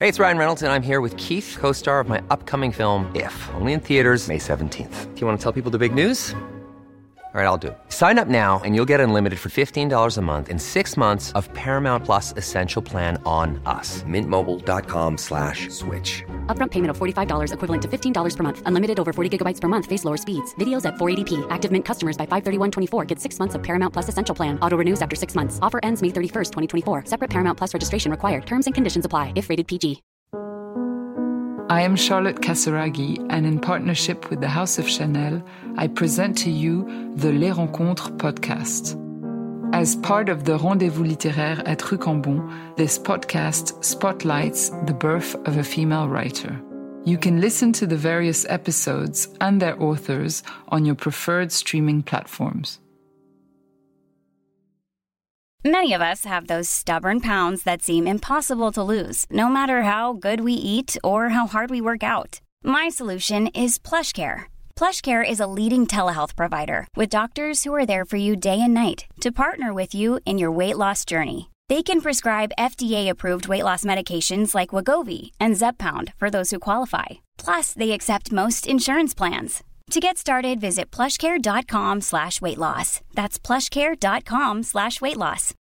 Hey, it's Ryan Reynolds, and I'm here with Keith, co-star of my upcoming film, If, only in theaters May 17th. Do you want to tell people the big news? All right, I'll do it. Sign up now and you'll get unlimited for $15 a month and 6 months of Paramount Plus Essential Plan on us. MintMobile.com/switch. Upfront payment of $45 equivalent to $15 per month. Unlimited over 40 gigabytes per month. Face lower speeds. Videos at 480p. Active Mint customers by 531.24 get 6 months of Paramount Plus Essential Plan. Auto renews after 6 months. Offer ends May 31st, 2024. Separate Paramount Plus registration required. Terms and conditions apply if rated PG. I am Charlotte Casseraghi, and in partnership with the House of Chanel, I present to you the Les Rencontres podcast. As part of the Rendez-vous littéraire at Rue Cambon, this podcast spotlights the birth of a female writer. You can listen to the various episodes and their authors on your preferred streaming platforms. Many of us have those stubborn pounds that seem impossible to lose, no matter how good we eat or how hard we work out. My solution is PlushCare. PlushCare is a leading telehealth provider with doctors who are there for you day and night to partner with you in your weight loss journey. They can prescribe FDA-approved weight loss medications like Wegovy and Zepbound for those who qualify. Plus, they accept most insurance plans. To get started, visit plushcare.com/weightloss. That's plushcare.com/weightloss.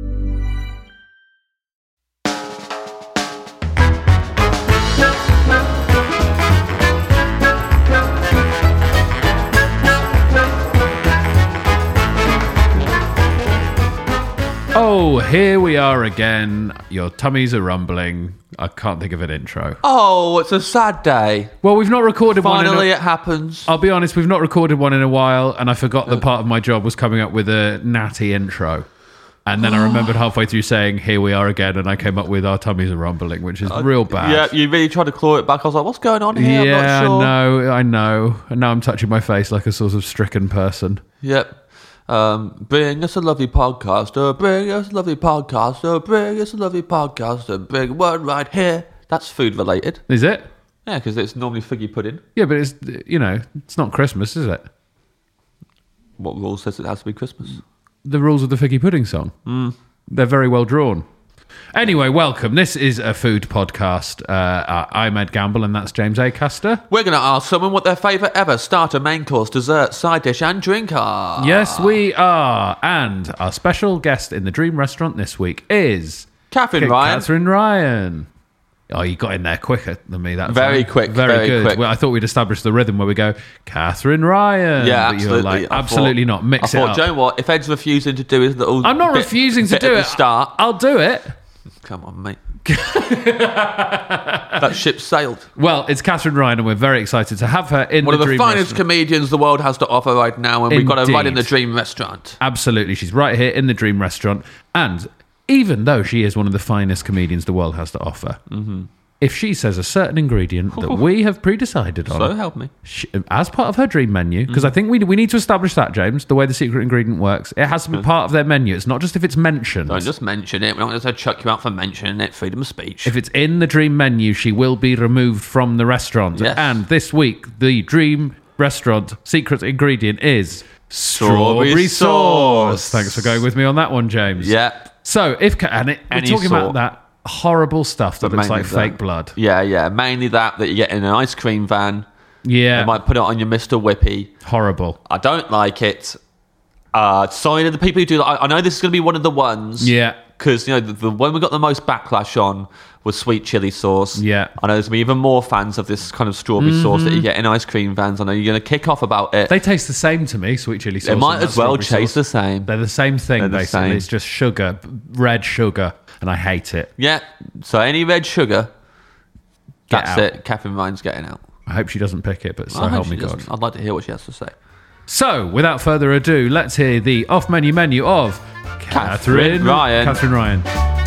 Oh, here we are again. Your tummies are rumbling. I can't think of an intro. Oh, it's a sad day. Well, we've not recorded one. Finally, it happens. I'll be honest, we've not recorded one in a while, and I forgot that part of my job was coming up with a natty intro. And then I remembered halfway through saying, here we are again, and I came up with our tummies are rumbling, which is real bad. Yeah, you really tried to claw it back. I was like, what's going on here? Yeah, I'm not sure. I know. And now I'm touching my face like a sort of stricken person. Yep. Bring us a lovely podcaster, bring us a lovely podcaster, bring us a lovely podcaster, bring one right here. That's food related. Is it? Yeah, because it's normally figgy pudding. Yeah, but it's, it's not Christmas, is it? What rule says it has to be Christmas? The rules of the figgy pudding song. They're very well drawn. Anyway, welcome. This is a food podcast. I'm Ed Gamble, and that's James Acaster. We're going to ask someone what their favourite ever starter, main course, dessert, side dish and drink are. Yes, we are. And our special guest in the Dream Restaurant this week is... Catherine Ryan. Catherine Ryan. Oh, you got in there quicker than me. That very time. quick. Very good. Quick. Well, I thought we'd established the rhythm where we go, Catherine Ryan. Yeah, but absolutely. You're like, absolutely not. Mix it up. I thought, do you know what? If Ed's refusing to do his little... I'm not refusing to do it. Start. I'll do it. Come on, mate. That ship sailed. Well, it's Catherine Ryan, and we're very excited to have her in one the of Dream the finest Restaurant. comedians the world has to offer right now, and we've got her right in the Indeed. Dream Restaurant. Absolutely. She's right here in the Dream Restaurant. And even though she is one of the finest comedians the world has to offer, if she says a certain ingredient that we have pre-decided on, So help me. as part of her dream menu, because I think we need to establish that, James, the way the secret ingredient works, it has to be part of their menu. It's not just if it's mentioned. Don't just mention it. We're not going to chuck you out for mentioning it. Freedom of speech. If it's in the dream menu, she will be removed from the restaurant. Yes. And this week, the Dream Restaurant secret ingredient is Strawberry sauce. Thanks for going with me on that one, James. Yep. So, we're Any talking about sort. that horrible stuff that looks Mainly like fake that. blood. Yeah. Mainly that you get in an ice cream van. Yeah. They might put it on your Mr. Whippy. Horrible. I don't like it. Sorry to the people who do that. I know this is going to be one of the ones. Yeah. Because, the one we got the most backlash on was sweet chili sauce. Yeah. I know there's going to be even more fans of this kind of strawberry sauce that you get in ice cream vans. I know you're going to kick off about it. They taste the same to me, sweet chili sauce. It might and as well strawberry taste sauce. the same. They're the same thing, They're the basically. same. It's just sugar, red sugar, and I hate it. Yeah. So any red sugar, Get that's out. it. Catherine Ryan's getting out. I hope she doesn't pick it, but so I hope help she me God. doesn't. I'd like to hear what she has to say. So, without further ado, let's hear the off-menu menu of Catherine Ryan. Catherine Ryan.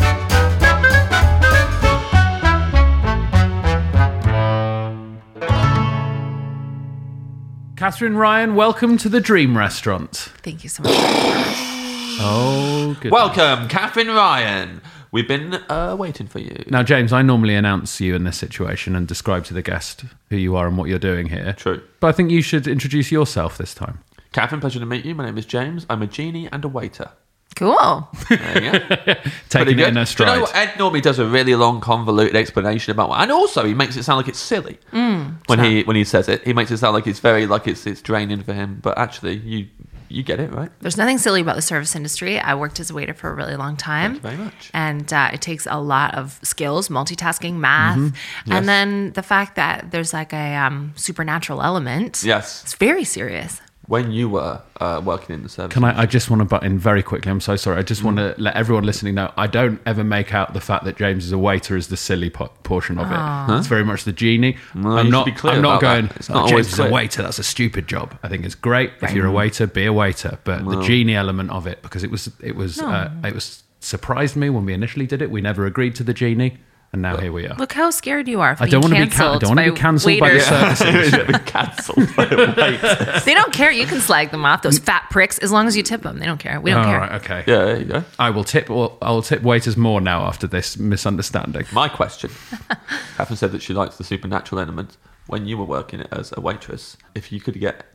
Catherine Ryan, welcome to the Dream Restaurant. Thank you so much. Oh, good. Welcome, Catherine Ryan. We've been waiting for you. Now, James, I normally announce you in this situation and describe to the guest who you are and what you're doing here. True. But I think you should introduce yourself this time. Catherine, pleasure to meet you. My name is James. I'm a genie and a waiter. Cool. There you go. Taking it in a Do you stride. know what? Ed normally does a really long, convoluted explanation about and also he makes it sound like it's silly when he says it. He makes it sound like it's very like it's draining for him, but actually you get it, right? There's nothing silly about the service industry. I worked as a waiter for a really long time. Thank you very much. And it takes a lot of skills, multitasking, math, Yes. and then the fact that there's like a supernatural element. Yes. It's very serious. When you were working in the service, Can I just want to butt in very quickly. I'm so sorry. I just want to let everyone listening know I don't ever make out the fact that James is a waiter as the silly portion of it. It's very much the genie. No, I'm you not. should be clear I'm not about going. that. It's not always James is a clear. waiter. That's a stupid job. I think it's great if you're a waiter, be a waiter. But the genie element of it, because it was surprised me when we initially did it. We never agreed to the genie, and now here we are. Look how scared you are. I don't want to be cancelled by the service industry. cancelled by a waiter. They don't care. You can slag them off. Those fat pricks, as long as you tip them. They don't care. We don't All care. right, okay. Yeah, there you go. I will tip waiters more now after this misunderstanding. My question. Catherine said that she likes the supernatural element. When you were working as a waitress, if you could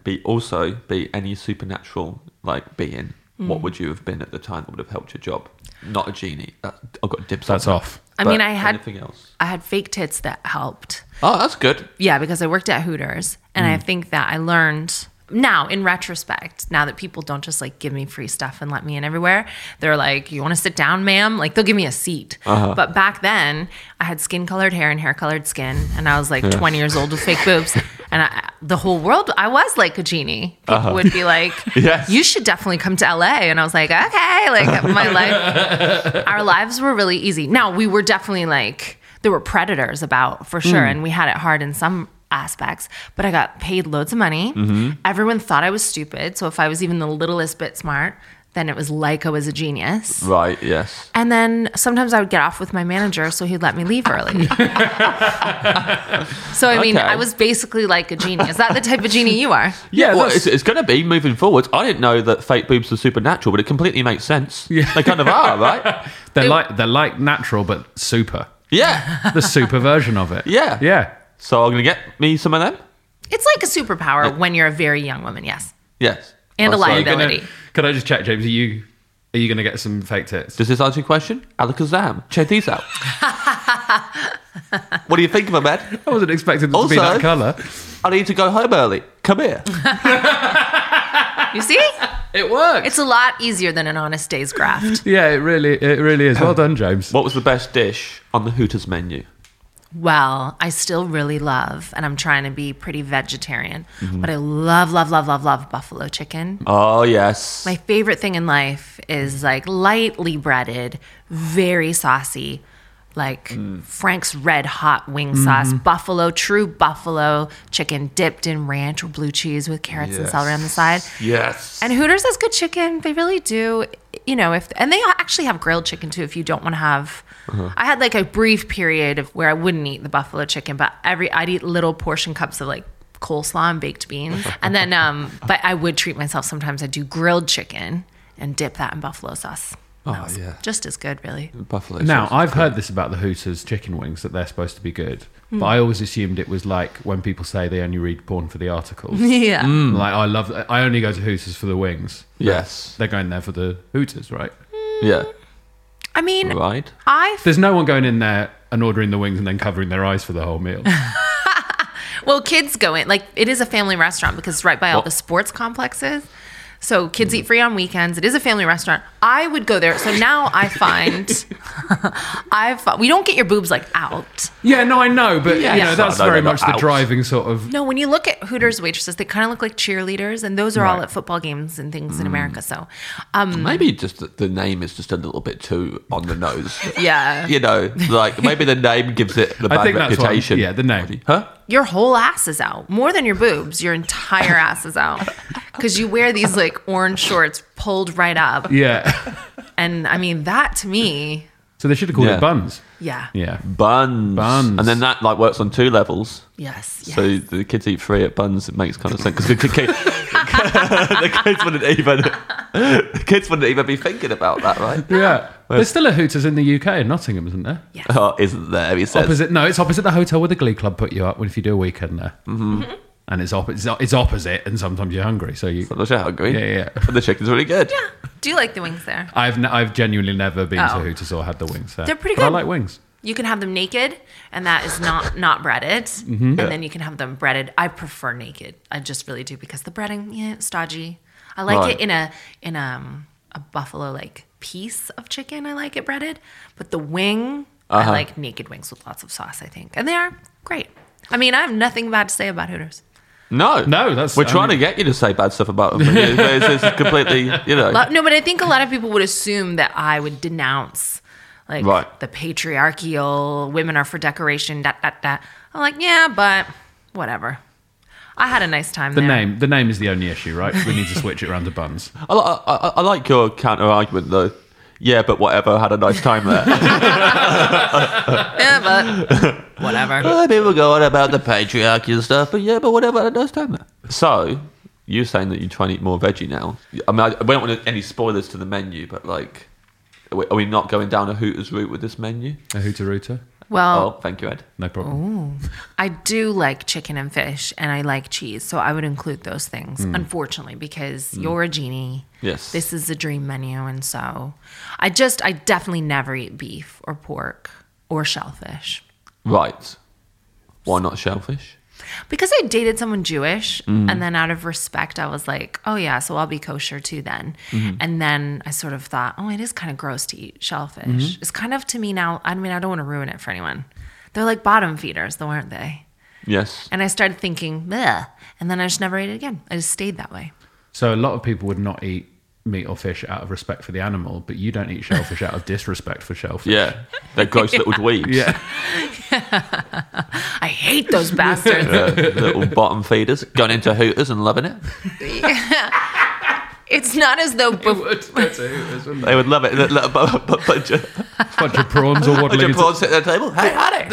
be any supernatural like being, what would you have been at the time that would have helped your job? Not a genie. I've got dibs. That's on that. off. I mean, But I had anything else. I had fake tits that helped. Oh, that's good. Yeah, because I worked at Hooters, and I think that I learned now, in retrospect, now that people don't just like give me free stuff and let me in everywhere, they're like, "You want to sit down, ma'am?" Like they'll give me a seat. But back then, I had skin-colored hair and hair-colored skin, and I was like 20 years old with fake boobs, and the whole world, I was like a genie. People would be like, Yes. "You should definitely come to LA," and I was like, "Okay." Like my life, our lives were really easy. Now we were definitely like there were predators about for sure, and we had it hard in some aspects, but I got paid loads of money. Everyone thought I was stupid, so if I was even the littlest bit smart, then it was like I was a genius. Right. Yes. And then sometimes I would get off with my manager, so he'd let me leave early. So I mean, Okay. I was basically like a genie. Is that the type of genie you are? Yeah, well, that's- it's going to be moving forward. I didn't know that fake boobs were supernatural, but it completely makes sense. Yeah. They kind of are, right? They're like natural, but super. Yeah. The super version of it. Yeah. Yeah. So I'm going to get me some of them? It's like a superpower when you're a very young woman, yes. Yes. And a Oh, sorry. liability. Can I just check, James? Are you going to get some fake tits? Does this answer your question? Alakazam. Check these out. What do you think of them, Ed? I wasn't expecting them to be Also- that colour. I need to go home early. Come here. You see? It works. It's a lot easier than an honest day's graft. Yeah, it really is. Well done, James. What was the best dish on the Hooters menu? Well, I still really love, and I'm trying to be pretty vegetarian, but I love buffalo chicken. Oh, yes. My favorite thing in life is like lightly breaded, very saucy, like Frank's Red Hot wing sauce, true buffalo chicken dipped in ranch or blue cheese with carrots and celery on the side. Yes. And Hooters has good chicken. They really do. You know, and they actually have grilled chicken too if you don't want to have. I had like a brief period of where I wouldn't eat the buffalo chicken, but I'd eat little portion cups of like coleslaw and baked beans. And then, but I would treat myself sometimes. I'd do grilled chicken and dip that in buffalo sauce. Oh, yeah. Just as good, really. Buffalo Now, sauce. I've heard this about the Hooters chicken wings, that they're supposed to be good. But I always assumed it was like when people say they only read porn for the articles. Yeah. Like, I only go to Hooters for the wings. Yes. They're going there for the Hooters, right? Yeah. I mean, Right. There's no one going in there and ordering the wings and then covering their eyes for the whole meal. well, kids go in. Like, it is a family restaurant because it's right by all the sports complexes. So kids eat free on weekends. It is a family restaurant. I would go there. So now I find, we don't get your boobs like out. Yeah, no, I know, but you know, that's No, very they're much not the out. driving sort of. No, when you look at Hooters waitresses, they kind of look like cheerleaders, and those are all at football games and things in America. So, Maybe just the name is just a little bit too on the nose. yeah, You know, like maybe the name gives it the bad I think that's what, reputation. yeah, the name. Huh? your whole ass is out. More than your boobs, your entire ass is out because you wear these like orange shorts pulled right up. Yeah. And I mean, that to me, So they should have called Yeah. it buns. yeah, Yeah. Buns. Buns. And then that like works on two levels. yes. So the kids eat free at Buns. It makes kind of sense because the kids wouldn't even be thinking about that, right? Yeah. There's still a Hooters in the UK in Nottingham, isn't there? Oh, isn't there? He says. It's opposite the hotel where the Glee Club put you up if you do a weekend there. And it's opposite, and sometimes you're hungry. So you, Sometimes you're hungry. Yeah. But the chicken's really good. Yeah. Do you like the wings there? I've genuinely never been to Oh. Hooters or had the wings there. They're pretty But I good. like wings. You can have them naked, and that is not breaded. And then you can have them breaded. I prefer naked. I just really do because the breading, it's stodgy. I like Right. it in a buffalo like piece of chicken. I like it breaded, but the wing, I like naked wings with lots of sauce. I think, and they are great. I mean, I have nothing bad to say about Hooters. No, that's- we're I trying mean- to get you to say bad stuff about them. It's completely, No, but I think a lot of people would assume that I would denounce like Right. the patriarchal women are for decoration. I'm like, yeah, but whatever. I had a nice time The there. name is the only issue, right? We need to switch it around to buns. I like your counter argument though. Yeah, but whatever. Had a nice time there. Yeah, but whatever. People go on about the patriarchy and stuff, but yeah, but whatever. Had a nice time there. So you're saying that you try and eat more veggie now? I mean, I don't want any spoilers to the menu, but like, are we not going down a Hooters route with this menu? A Hooter. Well, Oh, thank you, Ed. No problem. I do like chicken and fish, and I like cheese, so I would include those things. Unfortunately, because you're a genie. Yes. This is a dream menu, and so I definitely never eat beef or pork or shellfish. Right. Why not shellfish? Because I dated someone Jewish, and then out of respect, I was like, oh yeah, so I'll be kosher too then. And then I sort of thought, oh, it is kind of gross to eat shellfish. It's kind of, to me now, I mean, I don't want to ruin it for anyone. They're like bottom feeders, though, aren't they? Yes. And I started thinking, bleh, and then I just never ate it again. I just stayed that way. So a lot of people would not eat meat or fish out of respect for the animal, but you don't eat shellfish out of disrespect for shellfish. Yeah. They're gross little dweebs. Yeah. I hate those bastards. Little bottom feeders going into Hooters and loving it. It's not as though It would go to Hooters, wouldn't it? They would love it. A bunch Bunch of prawns or waddling into... prawns sitting at the table. Hey,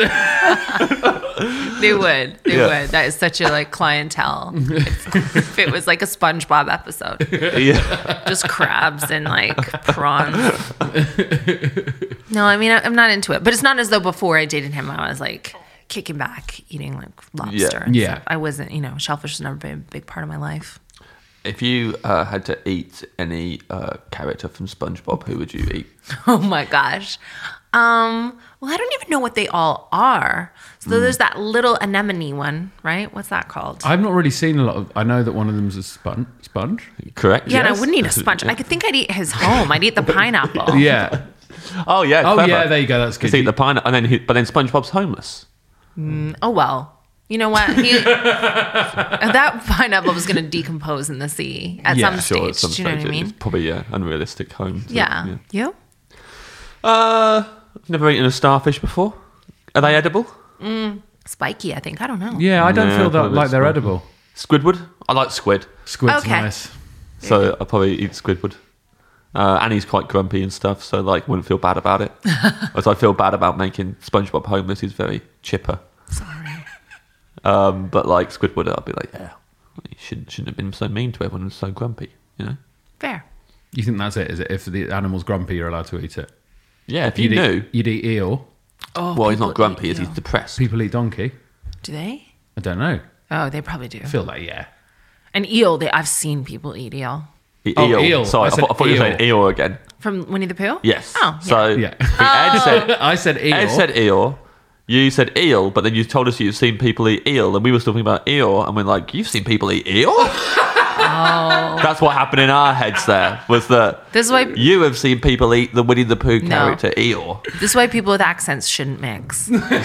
honey. they would. They Yeah. would. That is such a like clientele. If it was like a SpongeBob episode. Yeah. Just crabs and like prawns. No, I mean, I'm not into it. But it's not as though before I dated him, I was like kicking back, eating like lobster. And Yeah. stuff. I wasn't, shellfish has never been a big part of my life. If you had to eat any character from SpongeBob, who would you eat? Oh my gosh. Well, I don't even know what they all are. So there's that little anemone one, right? What's that called? I've not really seen a lot of... I know that one of them's a sponge. Correct? Yeah, and Yes. I wouldn't eat a sponge. I could think I'd eat his home. I'd eat the pineapple. Yeah. Oh, yeah. Oh, clever. yeah, there you go. That's good. Just eat the pineapple, but then SpongeBob's homeless. Oh, well. You know what? That pineapple was going to decompose in the sea at Yeah, some Sure, at stage. some Do you know what I stage mean? It's probably unrealistic home. Yeah. You? I've never eaten a starfish before. Are they edible? Spiky, I think. I don't know. Yeah, I don't Yeah, feel that probably like they're squid. edible. Squidward? I like squid. Squid's Okay. nice. So I'll probably eat Squidward. Annie's quite grumpy and stuff, so like wouldn't feel bad about it. Whereas I feel bad about making SpongeBob homeless. He's very chipper. Sorry. But like Squidward, I'll be like, yeah, you shouldn't have been so mean to everyone and so grumpy, you know? Fair. You think that's it? Is it if the animal's grumpy, you're allowed to eat it? Yeah, if you knew. You'd eat eel. Oh, Well, he's people not grumpy, eat is he's eel. depressed. People eat donkey. Do they? I don't know. Oh, they probably do. I feel like, yeah. And eel, I've seen people eat eel. Oh, eel. Sorry, I I said thought you were saying eel again. From Winnie the Pooh? Yes. Oh, yeah. So Yeah. Ed said I said eel. Ed said eel. You said eel, but then you told us you've seen people eat eel, and we were talking about eel, and we're like, you've seen people eat eel? Oh. That's what happened in our heads there, was that This is why you have seen people eat the Winnie the Pooh No. character eel. this is why people with accents shouldn't mix.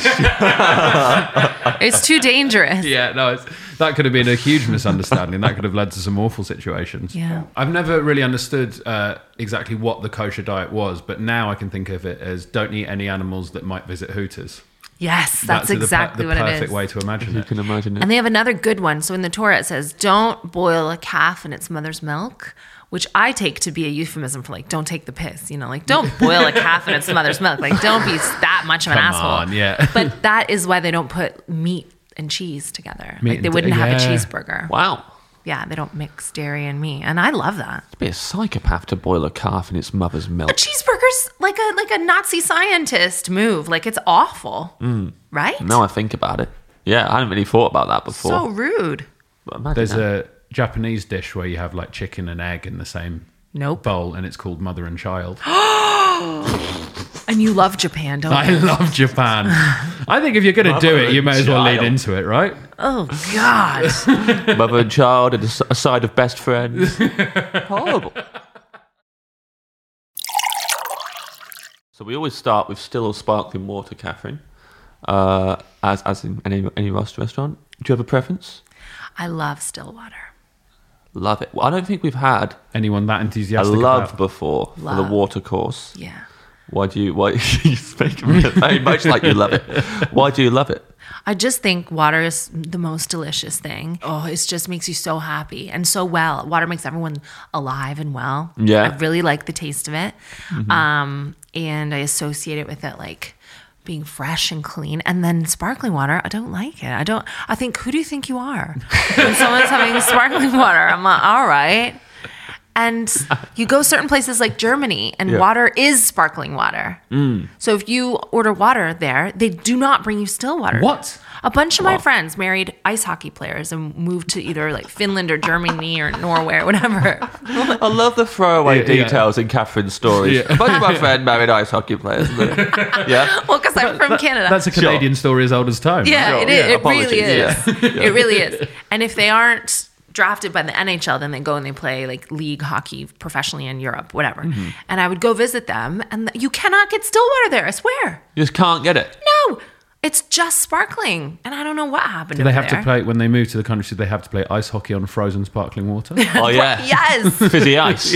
It's too dangerous. Yeah, no, that could have been a huge misunderstanding. That could have led to some awful situations. Yeah. I've never really understood exactly what the kosher diet was, but now I can think of it as don't eat any animals that might visit Hooters. Yes, that's exactly the what it perfect is. way to imagine You it. can imagine it. And they have another good one. So in the Torah it says, don't boil a calf in its mother's milk, which I take to be a euphemism for like, don't take the piss. Like, don't boil a calf in its mother's milk. Like, don't be that much of an Come asshole. on, yeah. But that is why they don't put meat and cheese together. Meat Like, they and- wouldn't have a yeah. cheeseburger. Wow. Yeah, they don't mix dairy and meat. And I love that. Be a psychopath to boil a calf in its mother's milk. A cheeseburger's like a Nazi scientist move. Like, it's awful. Right? Now I think about it. Yeah, I hadn't really thought about that before. So rude. Imagine There's that. a Japanese dish where you have like chicken and egg in the same Nope. bowl, and it's called mother and child. And you love Japan, don't I you? love Japan. I think if you're going to do it, you may as well lead Child. into it, right? Oh, God. Mother and child and a side of best friends. Horrible. So we always start with still or sparkling water, Catherine. As in any restaurant. Do you have a preference? I love still water. Love it. Well, I don't think we've had Anyone that a enthusiastic love about before for the Love. water course. Yeah. Why you speak very much like you love it? Why do you love it? I just think water is the most delicious thing. Oh, it just makes you so happy and so well. Water makes everyone alive and well. Yeah. I really like the taste of it. And I associate it with it like being fresh and clean. And then sparkling water, I don't like it. I think, who do you think you are? When someone's having sparkling water, I'm like, all right. And you go certain places like Germany, and Yeah. water is sparkling water. So if you order water there, they do not bring you still water. What? A bunch of my friends married ice hockey players and moved to either like Finland or Germany or Norway or whatever. I love the throwaway Yeah, yeah. details in Catherine's stories. A bunch of my friends married ice hockey players. Yeah. Well, because I'm from Canada. That's a Canadian story as old as time. yeah, Sure. it is. Yeah, It really apologies. is. Yeah. It really is. And if they aren't drafted by the NHL, then they go and they play like league hockey professionally in Europe, whatever. Mm-hmm. And I would go visit them, and you cannot get still water there. I swear. You just can't get it. No, it's just sparkling, and I don't know what happened. Do they over have there. to play, when they move to the country, do they have to play ice hockey on frozen sparkling water? Oh, yeah. Yes. Fizzy ice.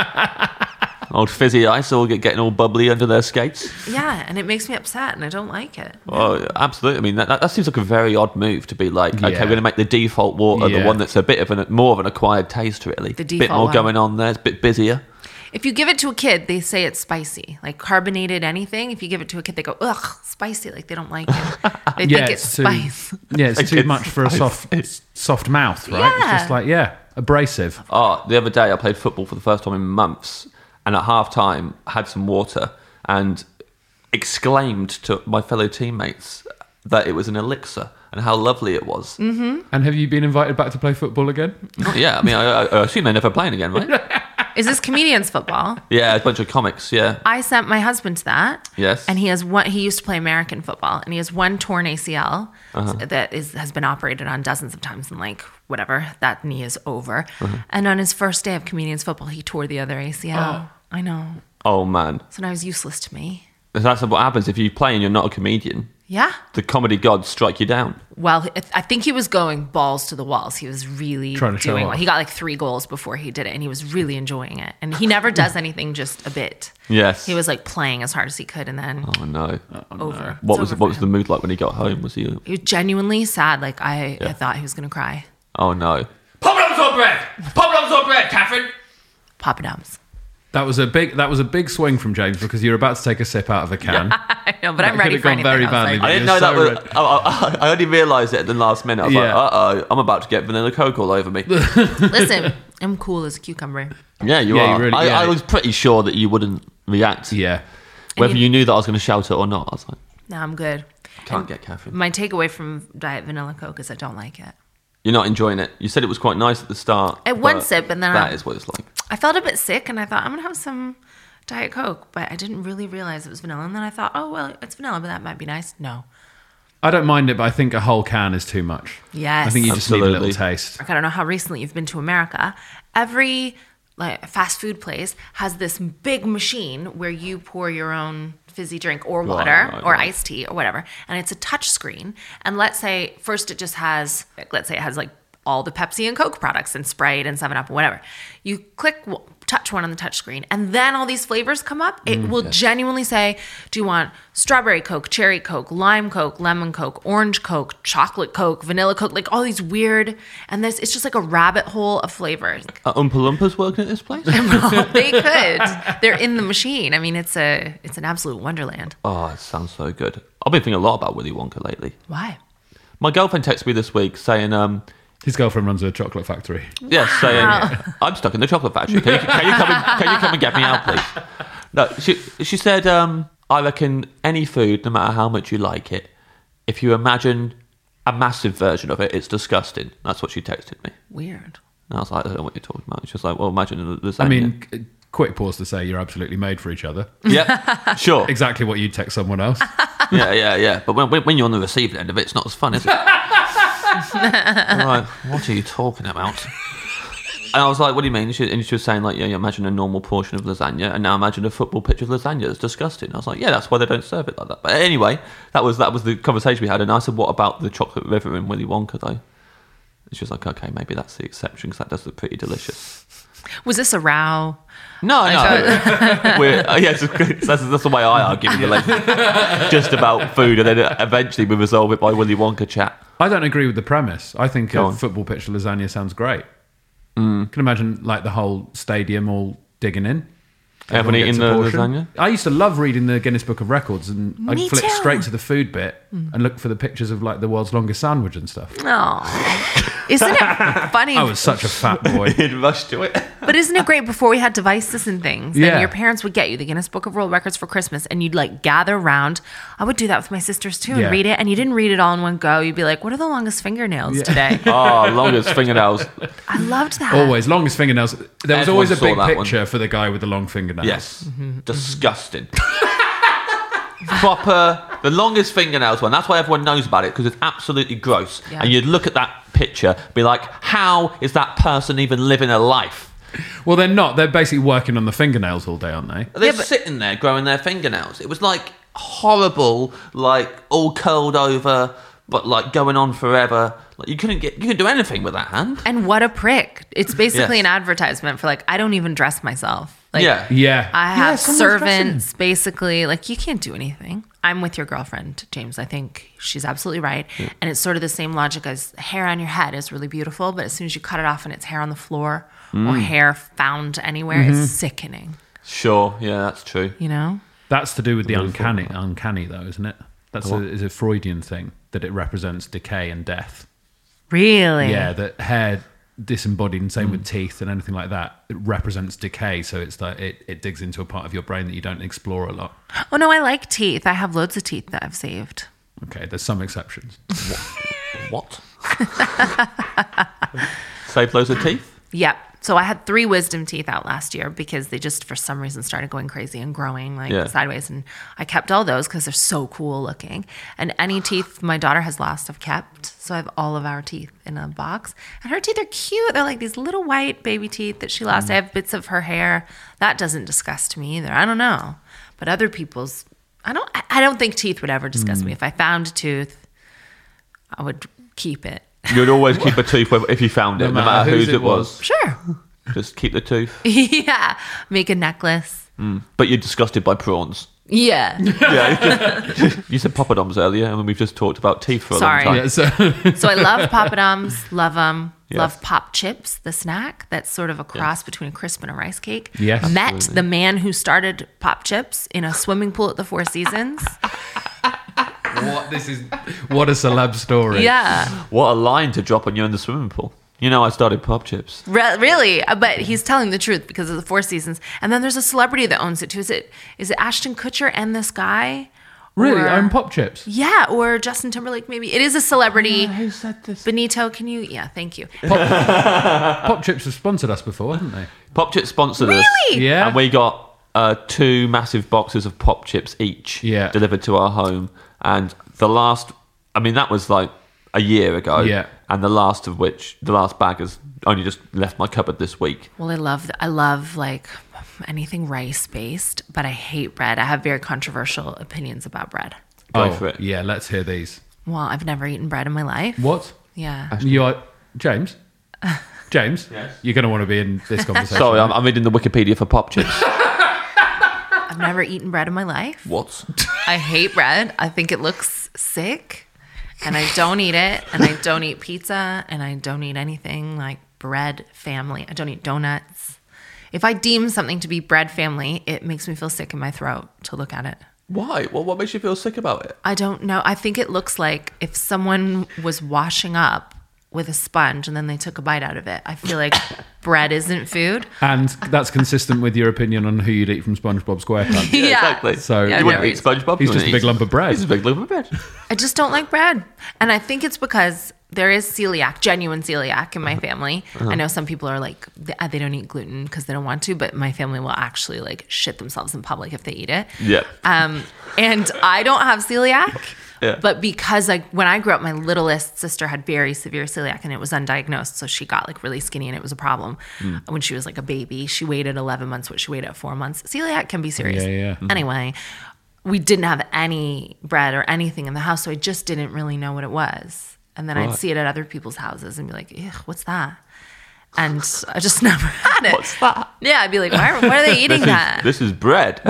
Old fizzy ice, all getting all bubbly under their skates. Yeah, and it makes me upset, and I don't like it. Oh, absolutely. I mean, that seems like a very odd move to be like, okay, Yeah. we're going to make the default water the Yeah. one that's a bit of more of an acquired taste, really. The bit default more one. going on there. It's a bit busier. If you give it to a kid, they say it's spicy. Like carbonated anything, if you give it to a kid, they go, ugh, spicy. Like they don't like it. They think it's too, spice. Yeah, it's Like too it's much for a soft mouth, right? It's Yeah. just like, abrasive. Oh, the other day I played football for the first time in months, and at half time I had some water and exclaimed to my fellow teammates that it was an elixir and how lovely it was. And have you been invited back to play football again? Yeah, I mean, I assume they're never playing again, right? Is this comedians football? Yeah, a bunch of comics, yeah. I sent my husband to that. Yes. And he used to play American football, and he has one torn ACL Uh-huh. that has been operated on dozens of times, and like whatever, that knee is over. Uh-huh. And on his first day of comedians football, he tore the other ACL. I know. Oh, man. So now he's useless to me. That's what happens if you play and you're not a comedian. Yeah. The comedy gods strike you down. Well, I think he was going balls to the walls. He was really Trying to show doing off. well. He got like 3 goals before he did it, and he was really enjoying it. And he never does anything just a bit. Yes. He was like playing as hard as he could, and then Oh, no. over. What It's was over what for was the him. mood like when he got home? Was he... He was genuinely sad. Like I thought he was gonna cry. Oh, no. Poppadoms on bread! Poppadoms on bread, Catherine! Papa Doms. That was a big swing from James because you're about to take a sip out of a can. I know, but That I'm ready could've for gone anything. very I was badly. like, I didn't You're know that so was... I only realised it at the last minute. I was Yeah. like, uh-oh, I'm about to get vanilla Coke all over me. Listen, I'm cool as a cucumber. Yeah, you Yeah, you are. really- yeah. I was pretty sure that you wouldn't react. Yeah. Whether you knew that I was going to shout it or not. I was like, No, I'm good. can't get caffeine. My takeaway from Diet Vanilla Coke is I don't like it. You're not enjoying it. You said it was quite nice at the start. At one but sip, and then that is what it's like. I felt a bit sick, and I thought I'm gonna have some Diet Coke, but I didn't really realize it was vanilla. And then I thought, oh well, it's vanilla, but that might be nice. No. I don't mind it, but I think a whole can is too much. Yes. I think you just need a little Absolutely. taste. Like, I don't know how recently you've been to America. Every like fast food place has this big machine where you pour your own fizzy drink or water or iced tea or whatever, and it's a touch screen. And let's say first it just has, let's say it has like all the Pepsi and Coke products and Sprite and 7-Up and whatever. You touch one on the touch screen, and then all these flavors come up. It will genuinely say, do you want strawberry Coke, cherry Coke, lime Coke, lemon Coke, orange Coke, chocolate Coke, vanilla Coke, like all these weird, and it's just like a rabbit hole of flavors. Are Oompa Loompas working at this place? They could. They're in the machine. I mean, it's an absolute wonderland. Oh, it sounds so good. I've been thinking a lot about Willy Wonka lately. Why? My girlfriend texted me this week saying, His girlfriend runs a chocolate factory. saying, I'm stuck in the chocolate factory. Can you come and get me out, please? No, she said, I reckon any food, no matter how much you like it, if you imagine a massive version of it. It's disgusting. That's what she texted me. Weird. And I was like, I don't know what you're talking about. She's like, well, imagine the lasagna. I mean, quick pause to say you're absolutely made for each other. yeah, sure. Exactly what you'd text someone else. Yeah. But when you're on the receiving end of it, it's not as fun, is it? I'm like, what are you talking about? And I was like, what do you mean? And she was saying, like, yeah, you imagine a normal portion of lasagna, and now imagine a football pitch of lasagna. It's disgusting. I was like, yeah, that's why they don't serve it like that. But anyway, that was the conversation we had. And I said, what about the chocolate river in Willy Wonka, though? And she was like, okay, maybe that's the exception, because that does look pretty delicious. Was this a row? No. That's the way I argue with the just about food, and then eventually we resolve it by Willy Wonka chat. I don't agree with the premise. I think Go a on. football pitch of lasagna sounds great. Can imagine like the whole stadium all digging in. Everyone Everyone eating gets a the portion. lasagna? I used to love reading the Guinness Book of Records, and I'd Me flip too. straight to the food bit and look for the pictures of like the world's longest sandwich and stuff. Oh, isn't it funny? I was such a fat boy. He'd rush to it. But isn't it great before we had devices and things? Then Yeah. your parents would get you the Guinness Book of World Records for Christmas, and you'd like gather around. I would do that with my sisters too and Yeah. read it. And you didn't read it all in one go. You'd be like, "What are the longest fingernails today?" Oh, longest fingernails. I loved that. Always longest fingernails. There was Everyone always a saw big that one. picture for the guy with the long fingernails. Yes. Disgusting. Proper, the longest fingernails one. That's why everyone knows about it, because it's absolutely gross. Yeah. And you'd look at that picture, be like, how is that person even living a life? Well, they're not. They're basically working on the fingernails all day, aren't they? They're sitting there growing their fingernails. It was like horrible, like all curled over, but like going on forever. Like you couldn't do anything with that hand. And what a prick! It's basically Yes. an advertisement for like, I don't even dress myself. Like, Yeah. Yeah. I Yeah, have someone's servants, basically. Like, you can't do anything. I'm with your girlfriend, James. I think she's absolutely right. And it's sort of the same logic as hair on your head is really beautiful, but as soon as you cut it off and it's hair on the floor or hair found anywhere, it's sickening. Sure, yeah, that's true. You know? That's to do with the uncanny though, isn't it? That's is a Freudian thing, that it represents decay and death. Really? Yeah, that hair disembodied, and same with teeth and anything like that, it represents decay. So it's like it digs into a part of your brain that you don't explore a lot. Oh, no, I like teeth. I have loads of teeth that I've saved. Okay, there's some exceptions. What? Save loads of teeth? Yep. So I had 3 wisdom teeth out last year because they just, for some reason, started going crazy and growing like sideways. And I kept all those because they're so cool looking. And any teeth my daughter has lost, I've kept. So I have all of our teeth in a box. And her teeth are cute. They're like these little white baby teeth that she lost. I have bits of her hair. That doesn't disgust me either. I don't know. But other people's, I don't think teeth would ever disgust me. If I found a tooth, I would keep it. You'd always keep a tooth if you found it, no matter whose it was. Sure. Just keep the tooth. Yeah. Make a necklace. But you're disgusted by prawns. Yeah. Yeah. You said poppadoms earlier, and we've just talked about teeth for a Sorry. long time. Yeah, so So I love poppadoms, love them. Yes. Love Pop Chips, the snack that's sort of a cross between a crisp and a rice cake. Yes. Met Absolutely. the man who started Pop Chips in a swimming pool at the Four Seasons. what a celeb story. Yeah, What a line to drop on you in the swimming pool. You know, I started Pop Chips. really. But he's telling the truth because of the Four Seasons. And then there's a celebrity that owns it too. Is it Ashton Kutcher and this guy? Really? Or- Own Pop Chips? Yeah, or Justin Timberlake maybe. It is a celebrity. Who said this? Benito, can you? Yeah, thank you. Pop Chips have sponsored us before, haven't they? Pop Chips sponsored us. Really? Yeah. And we got 2 massive boxes of Pop Chips each delivered to our home. And the last, I mean, that was like a year ago. Yeah. And the last bag has only just left my cupboard this week. Well, I love like anything rice based, but I hate bread. I have very controversial opinions about bread. Go for it. Yeah, let's hear these. Well, I've never eaten bread in my life. What? Yeah. You're James? James? Yes. You're going to want to be in this conversation. Sorry, I'm reading the Wikipedia for Pop Chips. I've never eaten bread in my life. What? I hate bread. I think it looks sick. And I don't eat it. And I don't eat pizza. And I don't eat anything like bread family. I don't eat donuts. If I deem something to be bread family, it makes me feel sick in my throat to look at it. Why? Well, what makes you feel sick about it? I don't know. I think it looks like if someone was washing up with a sponge and then they took a bite out of it. I feel like bread isn't food. And that's consistent with your opinion on who you'd eat from SpongeBob SquarePants. Yeah. Exactly. So Yeah, you wouldn't no, eat SpongeBob. he's you just a wouldn't big eat- lump of bread. He's a big lump of bread. I just don't like bread. And I think it's because there is genuine celiac in my family. I know some people are like, they don't eat gluten because they don't want to, but my family will actually like shit themselves in public if they eat it. Yeah. And I don't have celiac. Yeah. But because like when I grew up, my littlest sister had very severe celiac and it was undiagnosed. So she got like really skinny and it was a problem. When she was like a baby, she weighed at 11 months what she weighed at 4 months. Celiac can be serious. Yeah. Anyway, we didn't have any bread or anything in the house. So I just didn't really know what it was. And then I'd see it at other people's houses and be like, "Ugh, what's that?" And I just never had it. What's that? Yeah, I'd be like, why are they eating that? This is bread.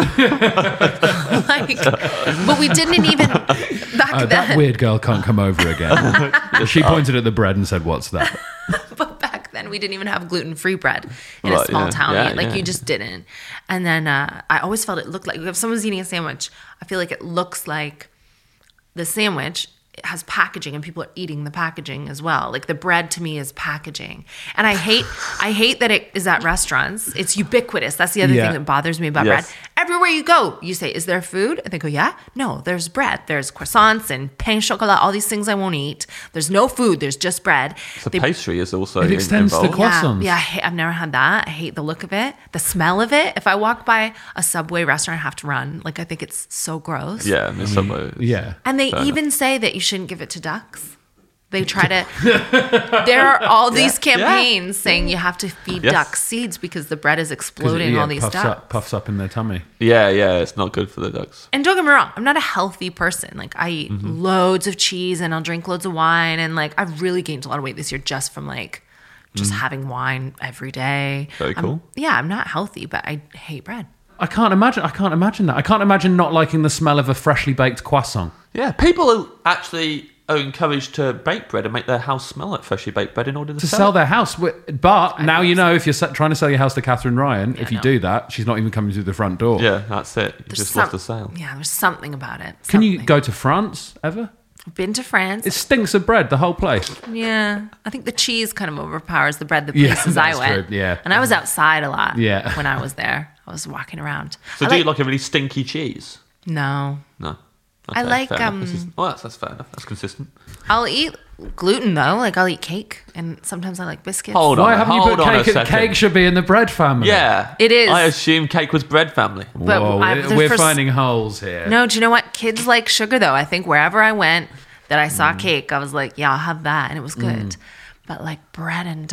Like, but we didn't even back then. That weird girl can't come over again. She pointed at the bread and said, "What's that?" But back then we didn't even have gluten-free bread in Right, a small yeah. town. Yeah, Like yeah. you just didn't. And then I always felt it looked like, if someone's eating a sandwich, I feel like it looks like the sandwich has packaging and people are eating the packaging as well. Like the bread to me is packaging. And I hate that it is at restaurants. It's ubiquitous. That's the other Yeah. thing that bothers me about Yes. bread. Everywhere you go, you say, "Is there food?" And they go, "Yeah." No, there's bread. There's croissants and pain chocolat, all these things I won't eat. There's no food. There's just bread. The They- pastry is also It extends to involved. croissants. yeah, I've never had that. I hate the look of it, the smell of it. If I walk by a Subway restaurant, I have to run. Like I think it's so gross. Yeah, in some ways. Yeah. And they Fair even say that you shouldn't give it to ducks. They try to. There are all these campaigns saying you have to feed Yes. ducks seeds because the bread is 'Cause it, exploding all these ducks. puffs up in their tummy. Yeah, it's not good for the ducks. And don't get me wrong, I'm not a healthy person. Like I eat Mm-hmm. loads of cheese and I'll drink loads of wine, and like I've really gained a lot of weight this year just from like just having wine every day. Very cool. I'm not healthy, but I hate bread. I can't imagine that. I can't imagine not liking the smell of a freshly baked croissant. Yeah, people are actually encouraged to bake bread and make their house smell like freshly baked bread in order to, To sell it. their house. But now you know if you're trying to sell your house to Catherine Ryan, if you no. do that, she's not even coming through the front door. Yeah, that's it. You just lost the sale. Yeah, there's something about it. Can you Something. go to France ever? I've been to France. It stinks of bread, the whole place. Yeah, I think the cheese kind of overpowers the bread. The Yeah, places I that's went, true, yeah. and I was outside a lot. Yeah. when I was there, I was walking around. So I do you like a really stinky cheese? No, No. I like, fair enough. That's fair enough. That's consistent. I'll eat gluten though. Like I'll eat cake, and sometimes I like biscuits. Hold Why on, haven't you hold put on a cake? second. Cake should be in the bread family. Yeah, It is. I assume cake was bread family. But Whoa, I- we're for- finding holes here. No, do you know what? Kids like sugar though. I think wherever I went that I saw cake, I was like, yeah, I'll have that, and it was good. But like bread and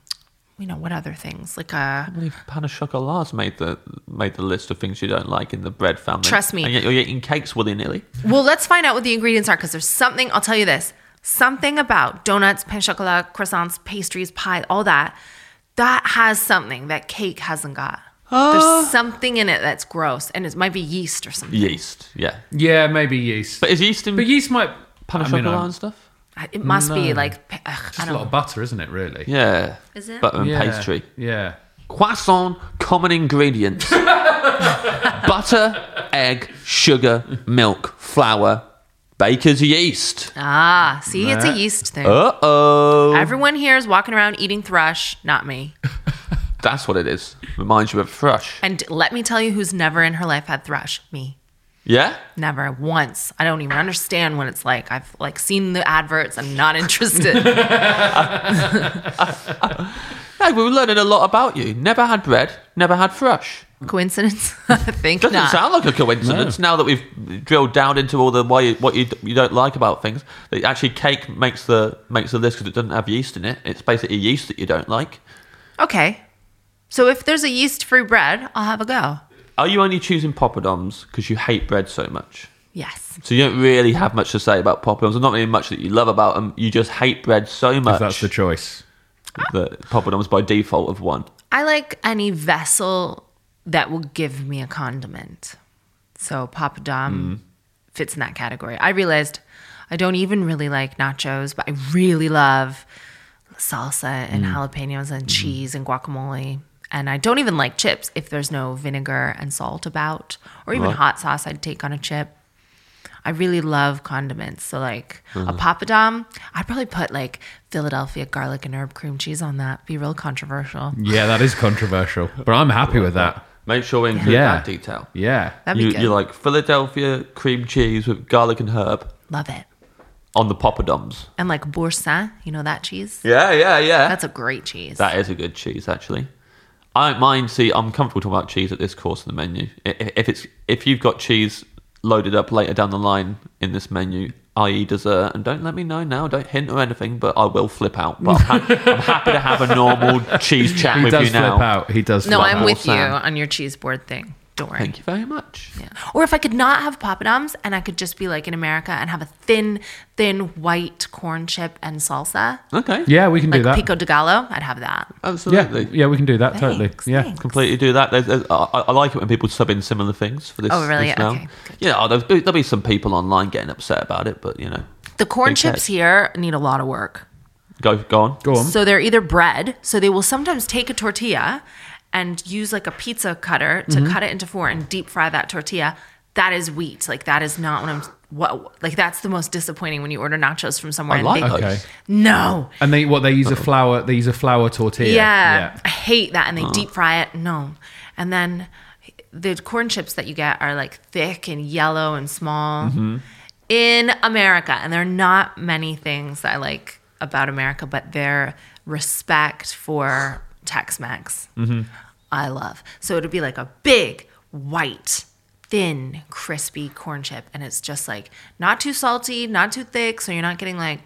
what other things? Like I believe pain au chocolat's made the list of things you don't like in the bread family. Trust me. And yet you're eating cakes willy-nilly. Well, let's find out what the ingredients are because there's something, I'll tell you this, something about donuts, pain au chocolat, croissants, pastries, pie, all that has something that cake hasn't got. There's something in it that's gross, and it might be yeast or something. Yeast, yeah. Yeah, maybe yeast. But is yeast in But yeast might... pain au I mean, chocolat and stuff? It must be No. like, I Just a don't lot know. of butter, isn't it, really? Yeah. Is it? Butter and Yeah. pastry. Yeah. Croissant, common ingredients. Butter, egg, sugar, milk, flour, baker's yeast. Ah, see, it's a yeast thing. Uh-oh. Everyone here is walking around eating thrush, not me. That's what it is. Reminds you of thrush. And let me tell you who's never in her life had thrush. Me. Yeah? Never once. I don't even understand what it's like. I've like seen the adverts. I'm not interested. Hey, we were learning a lot about you. Never had bread, never had thrush. Coincidence? I think Doesn't not. sound like a coincidence now that we've drilled down into all the what you don't like about things. That actually cake makes the list because it doesn't have yeast in it. It's basically yeast that you don't like. Okay. So if there's a yeast-free bread, I'll have a go. Are you only choosing poppadoms because you hate bread so much? Yes. So you don't really have much to say about poppadoms. There's not really much that you love about them. You just hate bread so much If that's the choice. that poppadoms by default have won. I like any vessel that will give me a condiment. So papadum fits in that category. I realized I don't even really like nachos, but I really love salsa and jalapenos and cheese and guacamole. And I don't even like chips if there's no vinegar and salt about, or even Right. hot sauce I'd take on a chip. I really love condiments. So like a papadum, I'd probably put like Philadelphia garlic and herb cream cheese on that. Be real controversial. Yeah, that is controversial, but I'm happy with that. Make sure we include that detail. Yeah. That'd be good. You like Philadelphia cream cheese with garlic and herb Love it. on the poppadoms. And like boursin, you know that cheese? Yeah. That's a great cheese. That is a good cheese, actually. I don't mind. See, I'm comfortable talking about cheese at this course of the menu. If you've got cheese loaded up later down the line in this menu, i.e. dessert, and don't let me know now, don't hint or anything, but I will flip out. But I'm happy to have a normal cheese chat with you now. He does flip No, out. I'm with you Sam. on your cheese board thing. Don't worry. Thank you very much. Yeah. Or if I could not have poppadoms and I could just be like in America and have a thin white corn chip and salsa, Okay. Yeah, we can do like that. pico de gallo, I'd have that. Absolutely. Yeah, we can do that, totally. Thanks, Yeah. thanks. Completely do that. I like it when people sub in similar things for this. Oh, really? this now. Okay, good. Yeah, there'll be some people online getting upset about it, but you know, The corn Big chips head. here need a lot of work. go on. Go on. So they're either bread, so they will sometimes take a tortilla and use like a pizza cutter to cut it into four and deep fry that tortilla. That is wheat. Like that is not like that's the most disappointing when you order nachos from somewhere. I like and those. Okay. No. And they use a flour. They use a flour tortilla. Yeah, I hate that. And they deep fry it. No. And then the corn chips that you get are like thick and yellow and small in America. And there are not many things that I like about America, but their respect for Tex-Mex, I love. So it would be like a big, white, thin, crispy corn chip. And it's just like not too salty, not too thick. So you're not getting like,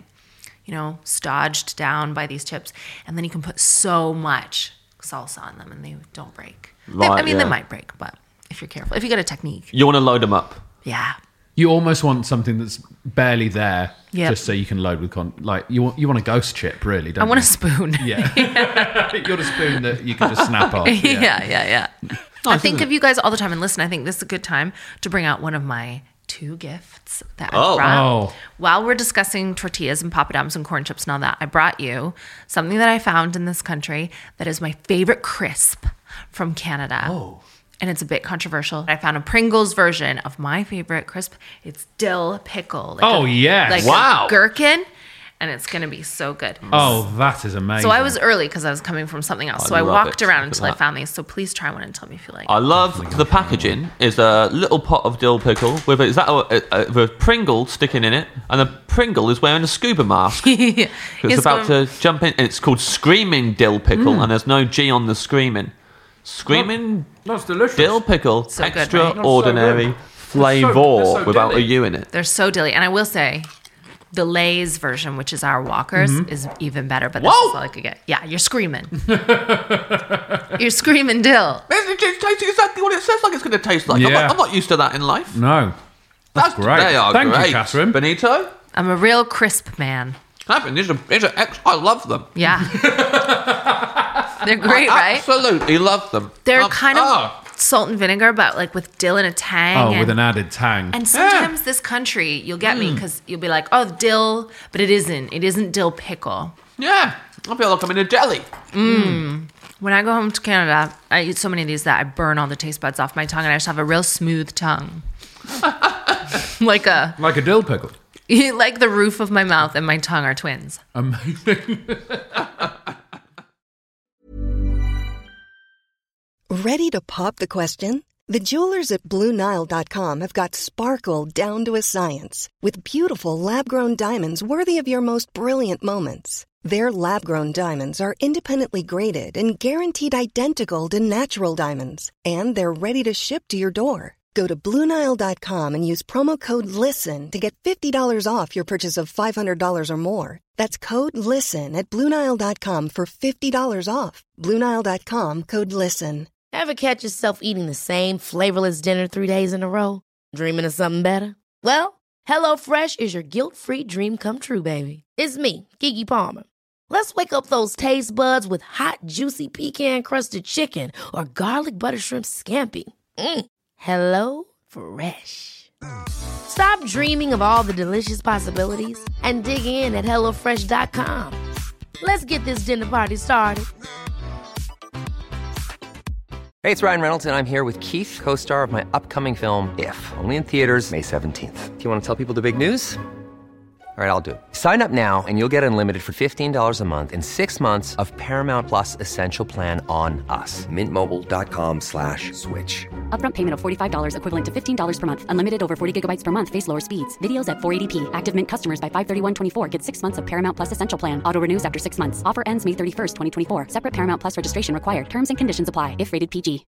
stodged down by these chips. And then you can put so much salsa on them and they don't break. Right, They yeah. might break, but if you're careful, if you get a technique. You want to load them up. Yeah. You almost want something that's barely there, Yep. just so you can load with like you want a ghost chip, really, don't I want a you? spoon. Yeah. You want a spoon that you can just snap off. Yeah. I think isn't of you guys all the time and listen, I think this is a good time to bring out one of my 2 gifts that I Oh. brought. Oh. While we're discussing tortillas and papadums and corn chips and all that, I brought you something that I found in this country that is my favorite crisp from Canada. Oh. And it's a bit controversial. I found a Pringles version of my favorite crisp. It's dill pickle. Oh, yes. Like Wow. a gherkin. And it's going to be so good. Oh, that is amazing. So I was early because I was coming from something else. So I love walked it. around Look at until I that. found these. So please try one and tell me if you like it. I love the packaging. Is a little pot of dill pickle with a Pringle sticking in it, and the Pringle is wearing a scuba mask. It's It's about going- to jump in, and it's called Screaming Dill Pickle, and there's no G on the screaming. Screaming That's delicious. Dill Pickle, So good, right? extraordinary That's flavour so without dilly. a U in it. They're so dilly. And I will say, the Lay's version, which is our Walkers, is even better. But this Whoa! is all I could get. Yeah, you're screaming. You're screaming dill. It's tasting exactly what it says like it's going to taste like. Yeah. I'm not used to that in life. No. That's great. They are Thank great. you, Catherine. Benito, I'm a real crisp man. Catherine, I love them. Yeah. They're great, I right? absolutely love them. They're kind of salt and vinegar, but like with dill and a tang. Oh, and, with an added tang. And sometimes this country, you'll get me because you'll be like, oh, dill, but it isn't. It isn't dill pickle. Yeah, I feel like I'm in a deli. When I go home to Canada, I eat so many of these that I burn all the taste buds off my tongue and I just have a real smooth tongue. like like a dill pickle. like the roof of my mouth and my tongue are twins. Amazing. Ready to pop the question? The jewelers at BlueNile.com have got sparkle down to a science with beautiful lab-grown diamonds worthy of your most brilliant moments. Their lab-grown diamonds are independently graded and guaranteed identical to natural diamonds, and they're ready to ship to your door. Go to BlueNile.com and use promo code LISTEN to get $50 off your purchase of $500 or more. That's code LISTEN at BlueNile.com for $50 off. BlueNile.com, code LISTEN. Ever catch yourself eating the same flavorless dinner 3 days in a row? Dreaming of something better? Well, HelloFresh is your guilt-free dream come true, baby. It's me, Keke Palmer. Let's wake up those taste buds with hot, juicy pecan-crusted chicken or garlic butter shrimp scampi. Hello Fresh. Stop dreaming of all the delicious possibilities and dig in at HelloFresh.com. Let's get this dinner party started. Hey, it's Ryan Reynolds, and I'm here with Keith, co-star of my upcoming film, If, only in theaters May 17th. Do you want to tell people the big news? All right, I'll do it. Sign up now and you'll get unlimited for $15 a month and 6 months of Paramount Plus Essential Plan on us. MintMobile.com/switch. Upfront payment of $45 equivalent to $15 per month. Unlimited over 40 gigabytes per month. Face lower speeds. Videos at 480p. Active Mint customers by 531.24 get 6 months of Paramount Plus Essential Plan. Auto renews after 6 months. Offer ends May 31st, 2024. Separate Paramount Plus registration required. Terms and conditions apply if rated PG.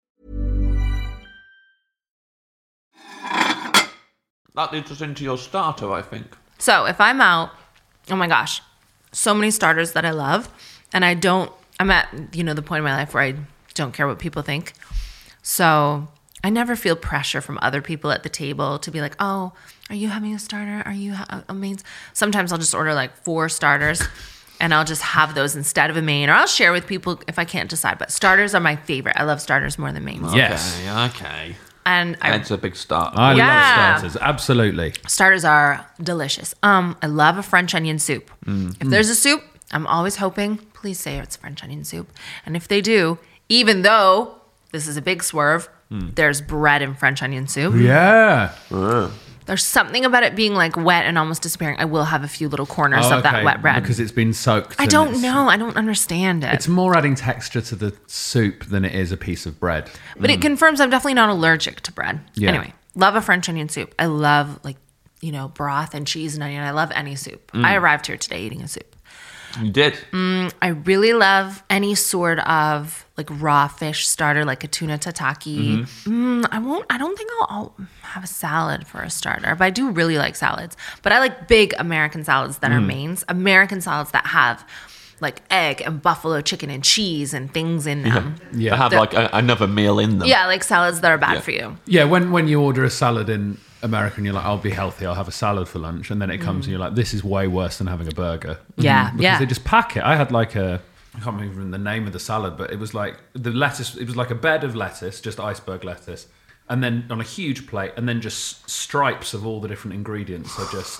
That leads us into your starter, I think. So if I'm out, oh my gosh, so many starters that I love. And I'm at, the point in my life where I don't care what people think. So I never feel pressure from other people at the table to be like, oh, are you having a starter? Are you a main? Sometimes I'll just order like 4 starters and I'll just have those instead of a main, or I'll share with people if I can't decide. But starters are my favorite. I love starters more than mains. Yes. Okay. And It's a big start. I Yeah. love starters. Absolutely. starters are delicious. I love a French onion soup. If there's a soup, I'm always hoping, please say it's French onion soup. And if they do, even though this is a big swerve, there's bread in French onion soup. Yeah. There's something about it being like wet and almost disappearing. I will have a few little corners of that wet bread. Because it's been soaked. I and don't it's- know. I don't understand it. It's more adding texture to the soup than it is a piece of bread. But it confirms I'm definitely not allergic to bread. Yeah. Anyway, love a French onion soup. I love broth and cheese and onion. I love any soup. I arrived here today eating a soup. You did. I really love any sort of like raw fish starter, like a tuna tataki. I don't think I'll have a salad for a starter, but I do really like salads. But I like big American salads that are mains. American salads that have like egg and buffalo chicken and cheese and things in them. Yeah. To have like another meal in them. Yeah, like salads that are bad for you. Yeah, when you order a salad in America and you're like, I'll be healthy, I'll have a salad for lunch. And then it comes and you're like, this is way worse than having a burger. Yeah, Because they just pack it. I had like I can't remember the name of the salad, but it was like the lettuce, it was like a bed of lettuce, just iceberg lettuce. And then on a huge plate, and then just stripes of all the different ingredients. So just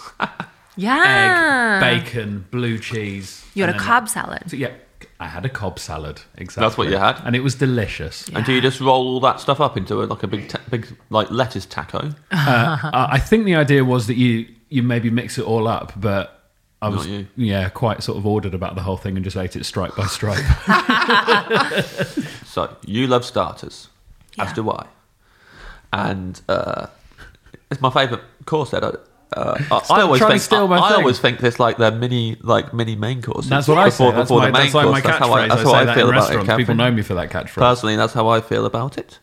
Yeah. egg, bacon, blue cheese. You had and a then- Cobb salad. So, yeah, I had a Cobb salad. Exactly. That's what you had? And it was delicious. And do you just roll all that stuff up into a big like lettuce taco? I think the idea was that you maybe mix it all up, but I was Not you. quite sort of ordered about the whole thing and just ate it stripe by stripe. So you love starters, as Yeah. do I, and it's my favourite course. I always think there's like the mini main courses. That's what I say. That's before my, the main that's like my course. That's catchphrase. how I say I that feel in about it. restaurants. People Catherine. know me for that catchphrase. Personally, that's how I feel about it.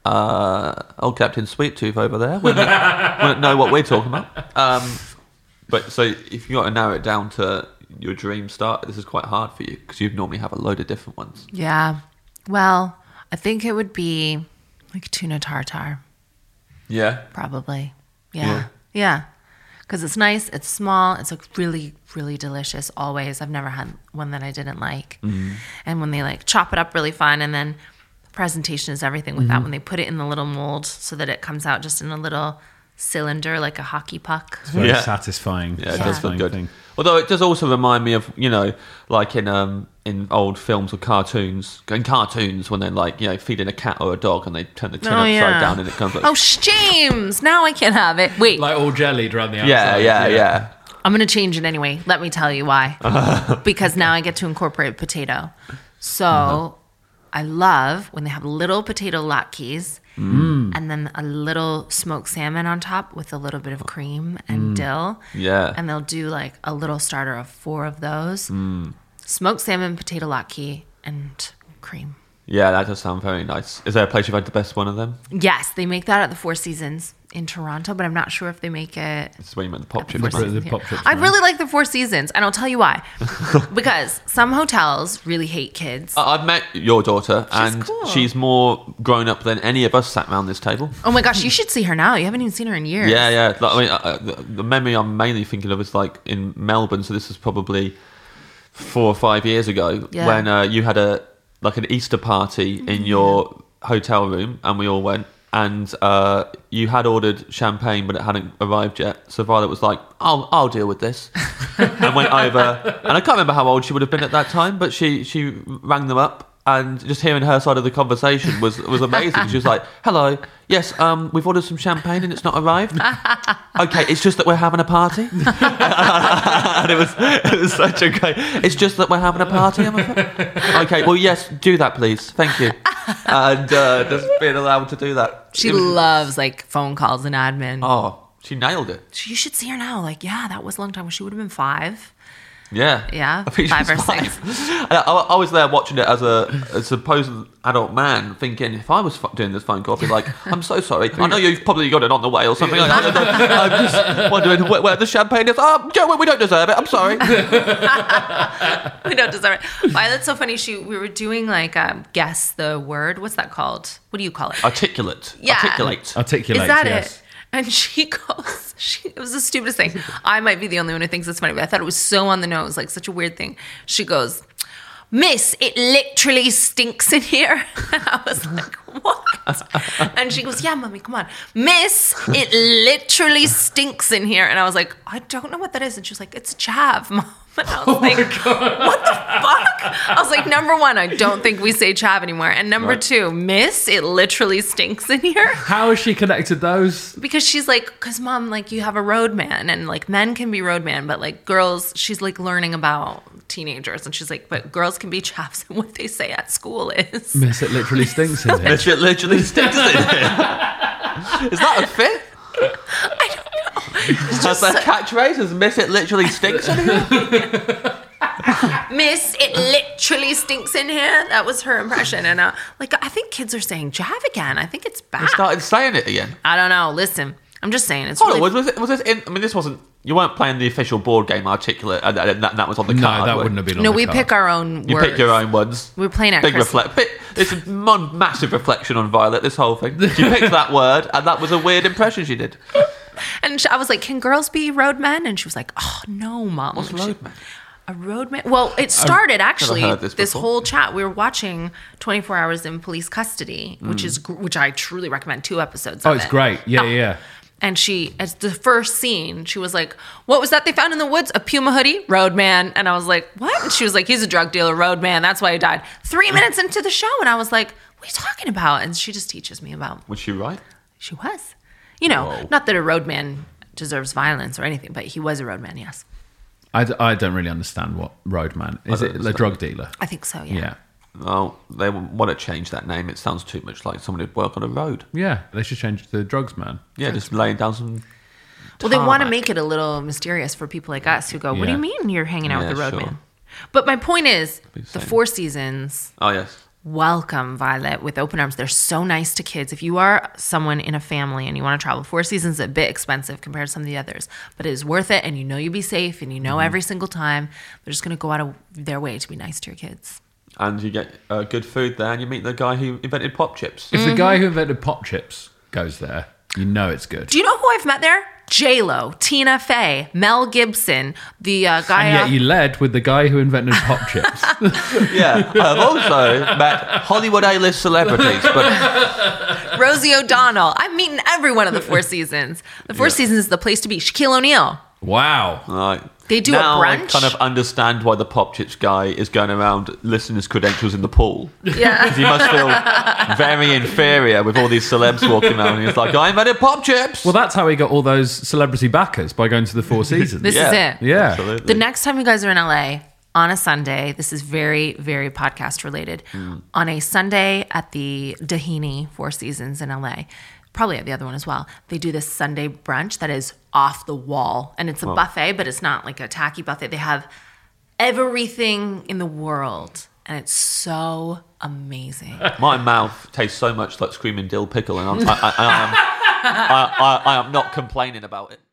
Old Captain Sweet Tooth over there wouldn't know what we're talking about. But so if you got to narrow it down to your dream starter, this is quite hard for you because you normally have a load of different ones. Yeah. Well, I think it would be like tuna tartare, Yeah. probably. Yeah. Because it's nice, it's small, it's like really, really delicious always. I've never had one that I didn't like. And when they like chop it up really fine, and then the presentation is everything with that, when they put it in the little mold so that it comes out just in a little cylinder like a hockey puck. It's very Yeah. satisfying. Yeah, it does look satisfying good. thing. Although it does also remind me of, like in old films or cartoons, when they're like, feeding a cat or a dog and they turn the tin upside down and it comes like... Oh, James! Now I can't have it. Wait, Like all jellied around the outside. Yeah. I'm going to change it anyway. Let me tell you why. Because now I get to incorporate potato. So I love when they have little potato latkes and then a little smoked salmon on top with a little bit of cream and dill. Yeah. And they'll do like a little starter of 4 of those. Smoked salmon, potato latke, and cream. Yeah, that does sound very nice. Is there a place you've had the best one of them? Yes, they make that at the Four Seasons in Toronto, but I'm not sure if they make it. This is where you meant the pop at the chips. Four The Seasons pop here. chips, I man. really like the Four Seasons, and I'll tell you why. Because some hotels really hate kids. I've met your daughter, and cool. she's more grown up than any of us sat around this table. Oh my gosh, you should see her now. You haven't even seen her in years. Yeah. Like, the memory I'm mainly thinking of is like in Melbourne. So this was probably 4 or 5 years ago when you had an Easter party in your hotel room, and we all went. And you had ordered champagne, but it hadn't arrived yet. So Violet was like, "I'll deal with this," and went over. And I can't remember how old she would have been at that time, but she rang them up And just hearing her side of the conversation was amazing. She was like, "Hello, yes, we've ordered some champagne and it's not arrived. Okay, it's just that we're having a party." And it was such a great. It's just that we're having a party. I'm afraid. Okay, well, yes, do that, please. Thank you. And just being allowed to do that. She loves like phone calls and admin. Oh, she nailed it. You should see her now. Like, yeah, that was a long time. She would have been 5. Yeah. Yeah, I think 5 or she's 6. I was there watching it as a supposed adult man, thinking if I was doing this phone call, I'd be like, "I'm so sorry. I know you've probably got it on the way or something. I'm just wondering where the champagne is. Oh, Joe, we don't deserve it. I'm sorry." We don't deserve it. Violet's so funny. We were doing like guess the word. What's that called? What do you call it? Articulate. Yeah. Articulate. Is that yes. it? And she goes, it was the stupidest thing. I might be the only one who thinks it's funny, but I thought it was so on the nose, like such a weird thing. She goes, "Miss, it literally stinks in here." And I was like, "What?" And she goes, "Yeah, Mummy, come on. Miss, it literally stinks in here." And I was like, "I don't know what that is." And she was like, "It's chav, Mom." And I was like, "What the fuck?" I was like, number 1, I don't think we say chav anymore. And number 2, "Miss, it literally stinks in here." How has she connected those? Because she's like, because Mom, like, you have a roadman, and like men can be roadman, but like girls, she's like learning about teenagers, and she's like, but girls can be chavs, and what they say at school is, "Miss, it literally stinks in here." Miss, it literally stinks in here. Is that a fit? I don't know. That's their catchphrase, is "Miss, it literally stinks in here." "Miss, it literally stinks in here." That was her impression. And like, I think kids are saying "jav" again. I think it's They back. started saying it again. I don't know. Listen, I'm just saying it's Hold really... on, was this in? I mean, this wasn't. You weren't playing the official board game Articulate, and that was on the card. No, that were wouldn't have been on No, the we card. pick our own You words. pick your own ones. We were playing at Big Christmas. It's a massive reflection on Violet, this whole thing. She picked that word, and that was a weird impression she did. And I was like, "Can girls be roadmen?" And she was like, "Oh, no, Mom." What's roadman? A roadman? Well, it started actually, heard this this before. whole chat. We were watching 24 Hours in Police Custody, which I truly recommend, 2 episodes Oh, of it's it. great. Yeah. And she, as the first scene, she was like, "What was that they found in the woods? A Puma hoodie? Roadman." And I was like, "What?" And she was like, "He's a drug dealer, roadman. That's why he died." 3 minutes into the show, and I was like, "What are you talking about?" And she just teaches me about. Was she right? She was. You know, Whoa. not that a roadman deserves violence or anything, but he was a roadman, yes. I don't really understand what roadman is. don't It a understand. drug dealer? I think so, yeah. Yeah. Oh, they want to change that name. It sounds too much like someone who'd work on a road. Yeah, they should change it to drugs man. Yeah, just laying down some. Well, they want to tarmac. make it a little mysterious for people like us who go, "What do Yeah. you mean you're hanging out with the Yeah, roadman?" sure. But my point is, the the same. 4 Seasons Oh yes. welcome Violet with open arms. They're so nice to kids. If you are someone in a family and you want to travel, 4 Seasons is a bit expensive compared to some of the others, but it is worth it, and you know you'll be safe, and you know every single time they're just going to go out of their way to be nice to your kids. And you get good food there, and you meet the guy who invented pop chips. If the guy who invented pop chips goes there, you know it's good. Do you know who I've met there? J-Lo, Tina Fey, Mel Gibson, the guy... And yet you led with the guy who invented pop chips. Yeah, I've also met Hollywood A-list celebrities, but Rosie O'Donnell. I'm meeting every one of the 4 Seasons. The 4 Seasons is the place to be. Shaquille O'Neal. Wow. right. They do now a I brunch. kind of understand why the pop chips guy is going around listing his credentials in the pool. Yeah. He must feel very inferior with all these celebs walking around. And he's like, "I invented pop chips." Well, that's how he got all those celebrity backers, by going to the 4 Seasons. This yeah, is it. Yeah. absolutely. The next time you guys are in LA on a Sunday, this is very, very podcast related. On a Sunday at the Dahini 4 Seasons in LA, probably at the other one as well, they do this Sunday brunch that is off the wall. And it's a buffet, but it's not like a tacky buffet. They have everything in the world. And it's so amazing. My mouth tastes so much like screaming dill pickle, and I am not complaining about it.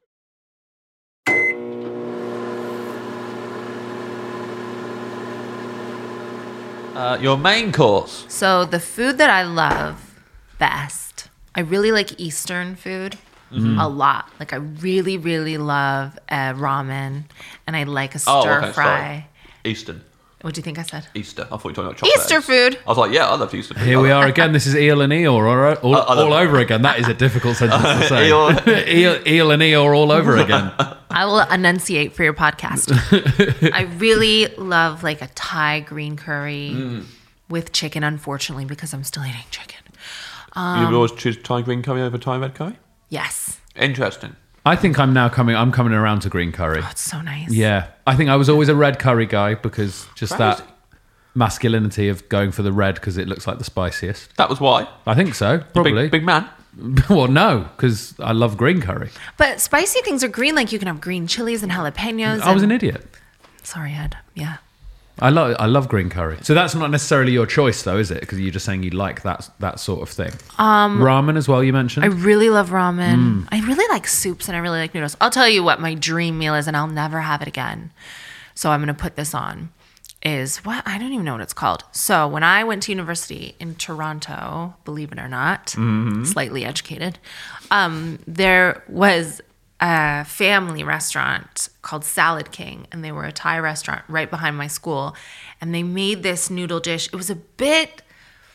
Your main course. So the food that I love best, I really like Eastern food a lot. Like I really, really love ramen, and I like a stir fry. Eastern. What do you think I said? Easter. I thought you were talking about chocolate. Easter eggs. food. I was like, yeah, I love Easter food. Here we are again. This is Eel and Eeyore all over again. That is a difficult sentence to say. Eel and Eeyore all over again. I will enunciate for your podcast. I really love like a Thai green curry with chicken, unfortunately, because I'm still eating chicken. You would always choose Thai green curry over Thai red curry? Yes. Interesting. I think I'm coming around to green curry. Oh, it's so nice. Yeah. I think I was always a red curry guy because just Crazy. that masculinity of going for the red because it looks like the spiciest. That was why. I think so, probably. Big man. Well, no, because I love green curry. But spicy things are green. Like you can have green chilies and jalapenos. I was an idiot. Sorry, Ed. Yeah. I love green curry. So that's not necessarily your choice, though, is it? Because you're just saying you like that sort of thing. Ramen as well, you mentioned. I really love ramen. I really like soups and I really like noodles. I'll tell you what my dream meal is, and I'll never have it again. So I'm going to put this on. Is what? I don't even know what it's called. So when I went to university in Toronto, believe it or not, slightly educated, there was a family restaurant called Salad King, and they were a Thai restaurant right behind my school, and they made this noodle dish. It was a bit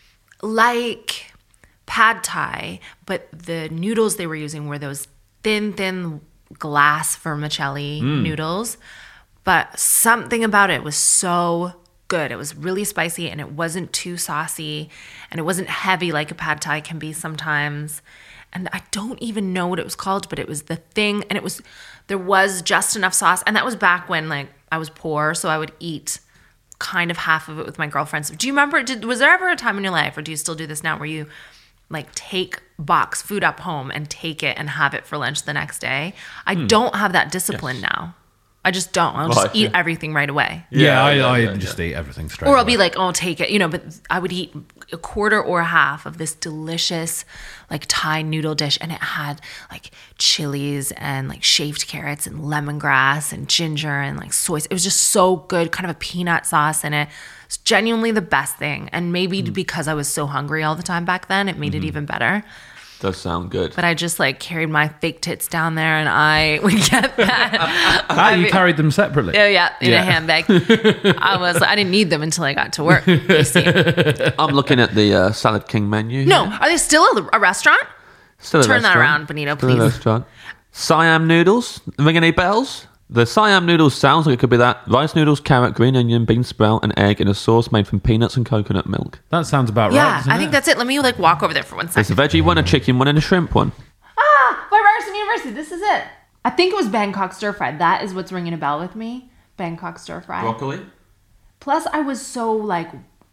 like pad Thai, but the noodles they were using were those thin glass vermicelli noodles. But something about it was so good. It was really spicy and it wasn't too saucy and it wasn't heavy like a pad Thai can be sometimes. And I don't even know what it was called, but it was the thing. And there was just enough sauce. And that was back when like I was poor, so I would eat kind of half of it with my girlfriends. Do you remember, was there ever a time in your life, or do you still do this now, where you like take box food up home and take it and have it for lunch the next day? I don't have that discipline now. I just don't. I'll just eat everything right away. I just eat everything straight away. Or I'll be like, I'll take it, but I would eat a quarter or a half of this delicious like Thai noodle dish, and it had like chilies and like shaved carrots and lemongrass and ginger and like soy. It was just so good, kind of a peanut sauce in it. It's genuinely the best thing. And maybe because I was so hungry all the time back then, it made it even better. Does sound good. But I just like carried my fake tits down there, and I would get that. You carried them separately? Oh yeah, in a handbag. I didn't need them until I got to work. You see. I'm looking at the Salad King menu. No, are they still a restaurant? Still a Turn that restaurant. around, Benito, Still a please. restaurant. Siam noodles. Ring any bells? The Siam noodles sounds like it could be that. Rice noodles, carrot, green onion, bean sprout, and egg in a sauce made from peanuts and coconut milk. That sounds about right. Yeah, doesn't I think that's it. Let me like walk over there for 1 There's second. a veggie one, a chicken one, and a shrimp one. By Ryerson University, this is it. I think it was Bangkok stir fried. That is what's ringing a bell with me. Bangkok stir fried. Broccoli? Plus, I was so like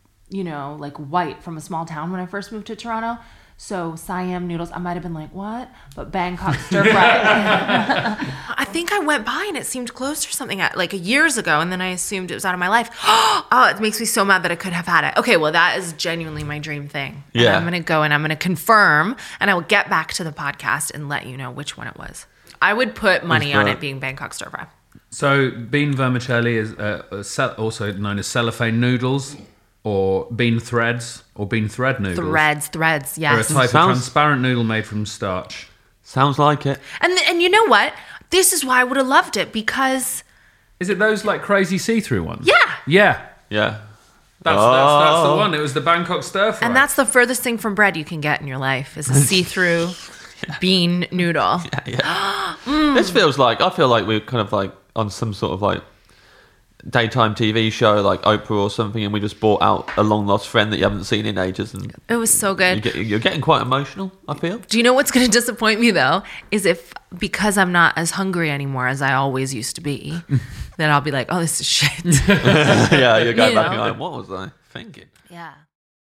white from a small town when I first moved to Toronto. So Siam noodles, I might have been like, what? But Bangkok stir fry. I think I went by and it seemed closed or something like years ago, and then I assumed it was out of my life. Oh, it makes me so mad that I could have had it. Okay, well, that is genuinely my dream thing. Yeah. And I'm going to go and I'm going to confirm, and I will get back to the podcast and let you know which one it was. I would put money on it being Bangkok stir fry. So bean vermicelli is also known as cellophane noodles, or bean threads, or bean thread noodles. Threads, They're a yes. type of transparent noodle made from starch. Sounds like it. And you know what? This is why I would have loved it, because... Is it those like crazy see-through ones? Yeah. Yeah. That's the one. It was the Bangkok stir fry. And that's the furthest thing from bread you can get in your life, is a see-through bean noodle. This feels like, I feel like we're kind of like on some sort of like daytime TV show like Oprah or something, and we just brought out a long lost friend that you haven't seen in ages, and It was so good. you're getting quite emotional, I feel. Do you know what's going to disappoint me, though? Is because I'm not as hungry anymore as I always used to be, then I'll be like, oh, this is shit. Yeah, you're going You back know? and going, what was I thinking? Yeah.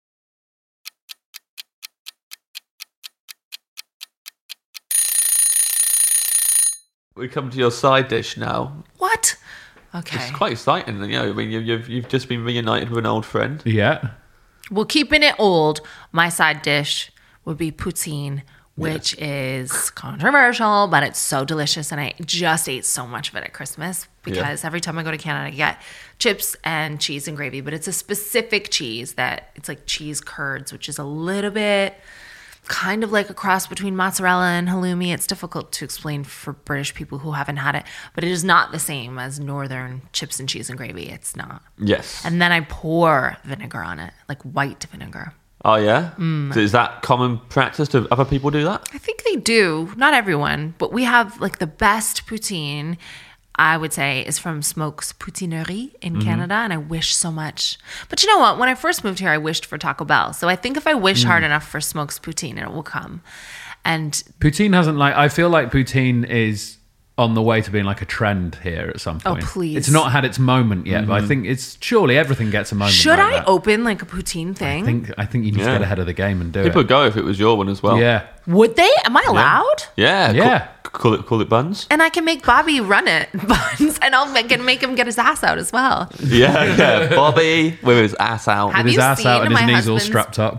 We come to your side dish now. What? Okay. It's quite exciting, I mean, you've just been reunited with an old friend. Yeah. Well, keeping it old, my side dish would be poutine, which is controversial, but it's so delicious. And I just ate so much of it at Christmas because every time I go to Canada, I get chips and cheese and gravy. But it's a specific cheese that it's like cheese curds, which is a little bit kind of like a cross between mozzarella and halloumi. It's difficult to explain for British people who haven't had it, but it is not the same as northern chips and cheese and gravy. It's not. Yes. And then I pour vinegar on it, like white vinegar. Oh, yeah? So is that common practice? Do other people do that? I think they do. Not everyone, but we have like the best poutine. I would say, is from Smoke's Poutinerie in Canada, and I wish so much. But you know what? When I first moved here, I wished for Taco Bell. So I think if I wish hard enough for Smoke's Poutine, it will come. And poutine hasn't I feel like poutine is on the way to being like a trend here at some point. Oh, please. It's not had its moment yet, but I think surely everything gets a moment. should like I that. open like a poutine thing? I think you need to get ahead of the game and do People it. would go if it was your one as well. Yeah. Would they? Am I allowed? Yeah. Yeah. Call it buns. And I can make Bobby run it, Buns, and I can make him get his ass out as well. Yeah. Bobby with his ass out. Have With his you ass out seen and his my knees all husband's- strapped up.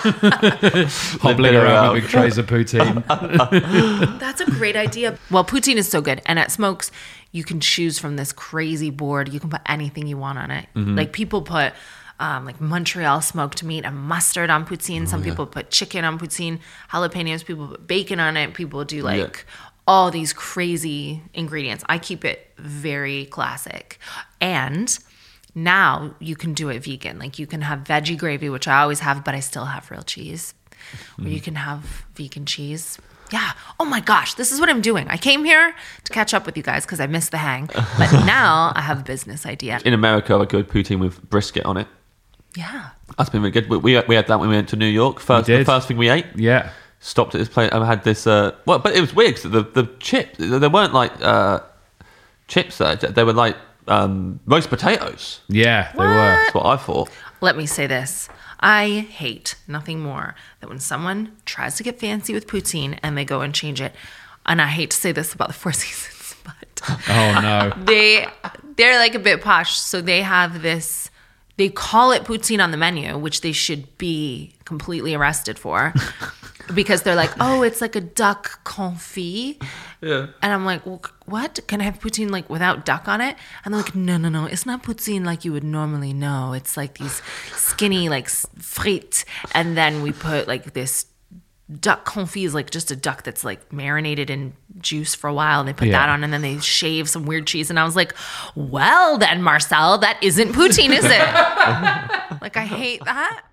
Hobbling around with big trays of poutine. That's a great idea. Well, poutine is so good. And at Smokes, you can choose from this crazy board. You can put anything you want on it. Like people put like Montreal smoked meat and mustard on poutine. Some people put chicken on poutine, jalapenos. People put bacon on it. People do like all these crazy ingredients. I keep it very classic. And now you can do it vegan. Like you can have veggie gravy, which I always have, but I still have real cheese. Or you can have vegan cheese. Yeah. Oh my gosh, this is what I'm doing. I came here to catch up with you guys because I missed the hang. But now I have a business idea. In America, I go poutine with brisket on it. Yeah. That's been really good. We had that when we went to New York. The first thing we ate. Yeah. Stopped at this place. I had this. But it was weird because the chips. They weren't like chips. They were like roast potatoes. Yeah, they were. That's what I thought. Let me say this. I hate nothing more than when someone tries to get fancy with poutine and they go and change it. And I hate to say this about the Four Seasons, but Oh, no. they're like a bit posh. So they have this, they call it poutine on the menu, which they should be completely arrested for. Because they're like, oh, it's like a duck confit. Yeah. And I'm like, well, what? Can I have poutine like without duck on it? And they're like, no. It's not poutine like you would normally know. It's like these skinny like frites. And then we put like this duck confit is like just a duck that's like marinated in juice for a while. And they put that on and then they shave some weird cheese. And I was like, well then, Marcel, that isn't poutine, is it? Like, I hate that.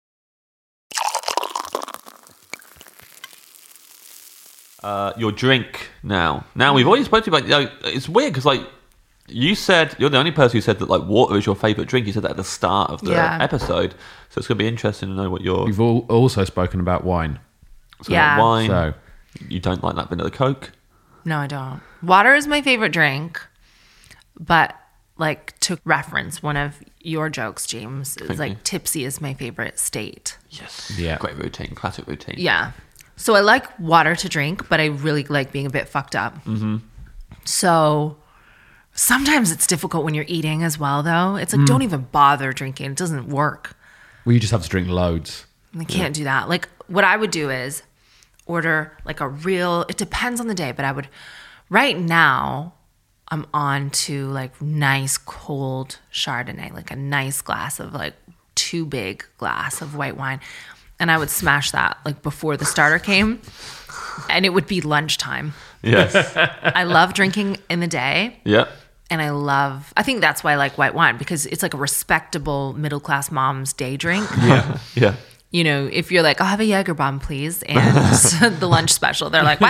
Your drink now. Now we've always spoken about. It's weird because like you said, you're the only person who said that like water is your favorite drink. You said that at the start of the episode, so it's gonna be interesting to know what your. We've also spoken about wine. So wine. So you don't like that vanilla Coke? No, I don't. Water is my favorite drink, but like to reference one of your jokes, James, it's like tipsy is my favorite state. Yes. Yeah. Great routine. Classic routine. Yeah. So I like water to drink, but I really like being a bit fucked up. Mm-hmm. So sometimes it's difficult when you're eating as well, though. It's like, don't even bother drinking. It doesn't work. well, you just have to drink loads. I can't do that. Like what I would do is order like a real, it depends on the day, but I would, right now, I'm on to like nice cold Chardonnay, like a nice glass of like 2 big glass of white wine. And I would smash that like before the starter came, and it would be lunchtime. Yes. I love drinking in the day. Yeah. And I think that's why I like white wine, because it's like a respectable middle-class mom's day drink. Yeah. Yeah. You know, if you're like, I'll have a Jägerbomb, please, and the lunch special, they're like, what?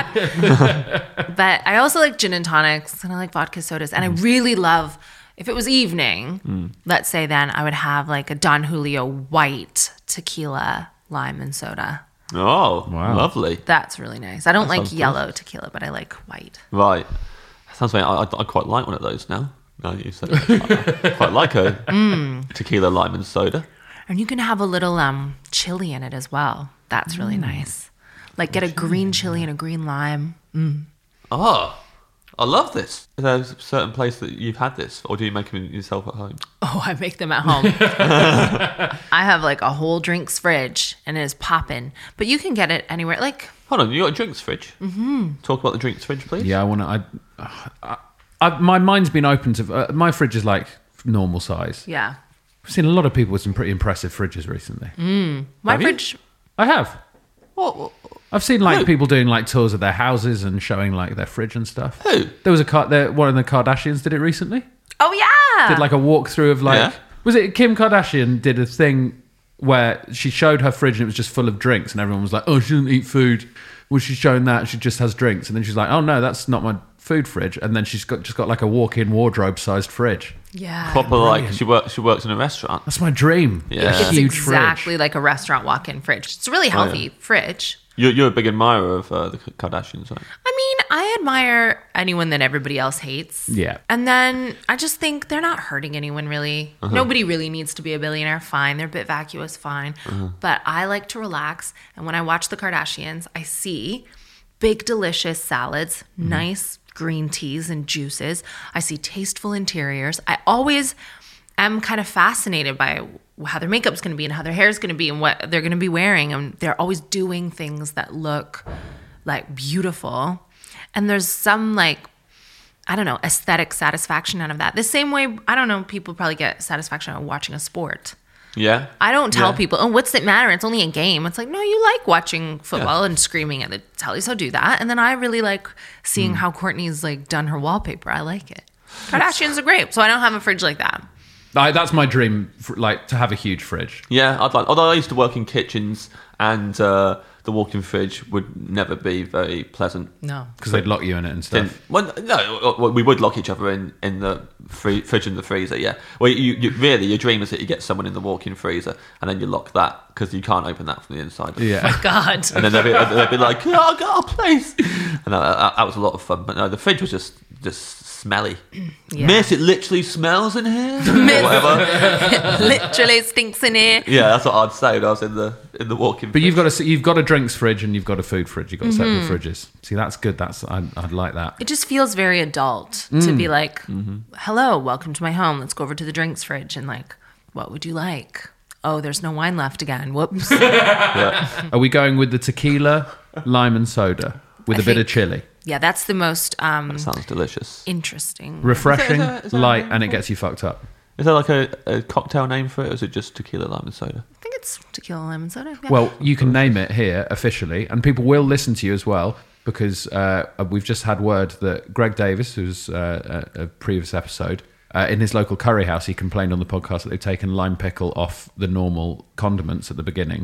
But I also like gin and tonics, and I like vodka sodas. And I really love, if it was evening, let's say then I would have like a Don Julio white tequila, lime, and soda. Oh, Wow. Lovely. That's really nice. I don't like sounds good. yellow tequila, but I like white. Right. Sounds like I quite like one of those now. No, you said it. I quite like a tequila, lime, and soda. And you can have a little chili in it as well. That's really nice. Like get a green chili and a green lime. Oh, I love this. Is there a certain place that you've had this, or do you make them yourself at home? Oh, I make them at home. I have like a whole drinks fridge and it is popping. But you can get it anywhere. Like, Hold on, you got a drinks fridge? Mm-hmm. Talk about the drinks fridge, please. Yeah, I want to. My mind's been open to. My fridge is like normal size. yeah. I've seen a lot of people with some pretty impressive fridges recently. My Have you? fridge, I have. What? I've seen like Who? people doing like tours of their houses and showing like their fridge and stuff. Who? There was one of the Kardashians did it recently. oh yeah. Did like a walkthrough of like, Yeah. was it Kim Kardashian did a thing where she showed her fridge and it was just full of drinks and everyone was like, oh, she doesn't eat food. Well, she's showing that she just has drinks. And then she's like, oh no, that's not my food fridge, and then she's just got like a walk-in wardrobe-sized fridge. Yeah. Proper like she works in a restaurant. That's my dream. Yeah. It's Huge exactly fridge. like a restaurant walk-in fridge. It's a really healthy fridge. You're a big admirer of the Kardashians, right? I mean, I admire anyone that everybody else hates. Yeah. And then I just think they're not hurting anyone really. Nobody really needs to be a billionaire. Fine. They're a bit vacuous. Fine. But I like to relax. And when I watch the Kardashians, I see big, delicious salads, nice green teas and juices. I see tasteful interiors. I always am kind of fascinated by how their makeup's going to be and how their hair's going to be and what they're going to be wearing. And they're always doing things that look like beautiful. And there's some like, I don't know, aesthetic satisfaction out of that. The same way, I don't know, people probably get satisfaction out of watching a sport. Yeah. I don't tell people, oh, what's it matter? It's only a game. It's like, no, you like watching football and screaming at the telly, so do that. And then I really like seeing how Kourtney's like done her wallpaper. I like it. Kardashians are great, so I don't have a fridge like that. That's my dream, like to have a huge fridge. Yeah, I'd like. Although I used to work in kitchens, and the walk-in fridge would never be very pleasant. No, Because they'd lock you in it and stuff. Well, no, we would lock each other in the fridge and the freezer. Yeah. Well, you really your dream is that you get someone in the walk-in freezer, and then you lock that because you can't open that from the inside. Yeah. God. And then they'd be like, "Oh God, please!" And that was a lot of fun. But no, the fridge was just smelly. Yeah. Miss, it literally smells in here. Or whatever. Literally stinks in here. Yeah, that's what I'd say when I was in the walk-in. But you've got a drinks fridge and you've got a food fridge. You've got separate fridges. See, that's good. I'd like that. It just feels very adult to be like, hello, welcome to my home. Let's go over to the drinks fridge and like, what would you like? Oh, there's no wine left again. Whoops. Are we going with the tequila, lime and soda with a bit of chili? Yeah, that's the most That sounds delicious. interesting. Refreshing, Is that light, right? and it gets you fucked up. Is there like a cocktail name for it, or is it just tequila, lime, and soda? I think it's tequila, lime, and soda. Yeah. Well, you can name it here officially, and people will listen to you as well because we've just had word that Greg Davis, who's a previous episode, in his local curry house, he complained on the podcast that they've taken lime pickle off the normal condiments at the beginning,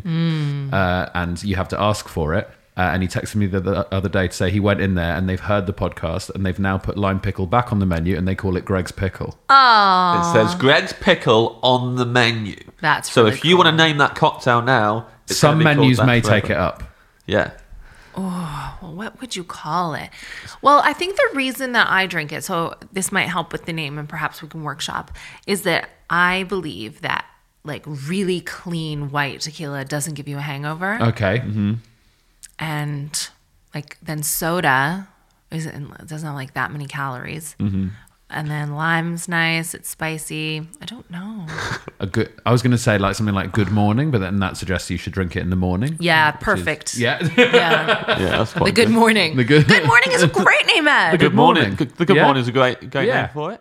and you have to ask for it. And he texted me the other day to say he went in there and they've heard the podcast and they've now put lime pickle back on the menu and they call it Greg's Pickle. Oh, It says Greg's Pickle on the menu. That's so. really If you cool. want to name that cocktail now, it's Some gonna be called menus that may forever. take it up. Yeah. well, what would you call it? Well, I think the reason that I drink it, so this might help with the name and perhaps we can workshop, is that I believe that like really clean white tequila doesn't give you a hangover. Okay. Mm-hmm. And like then soda doesn't have like that many calories. Mm-hmm. And then lime's nice, it's spicy. I don't know. I was going to say like something like Good Morning, but then that suggests you should drink it in the morning. Yeah, perfect. Yeah. Yeah. Yeah, that's quite The Good Morning. The Good- Good Morning is a great name, Ed. The Good Morning. Morning. The Good Yeah. Morning is a great Yeah. name for it.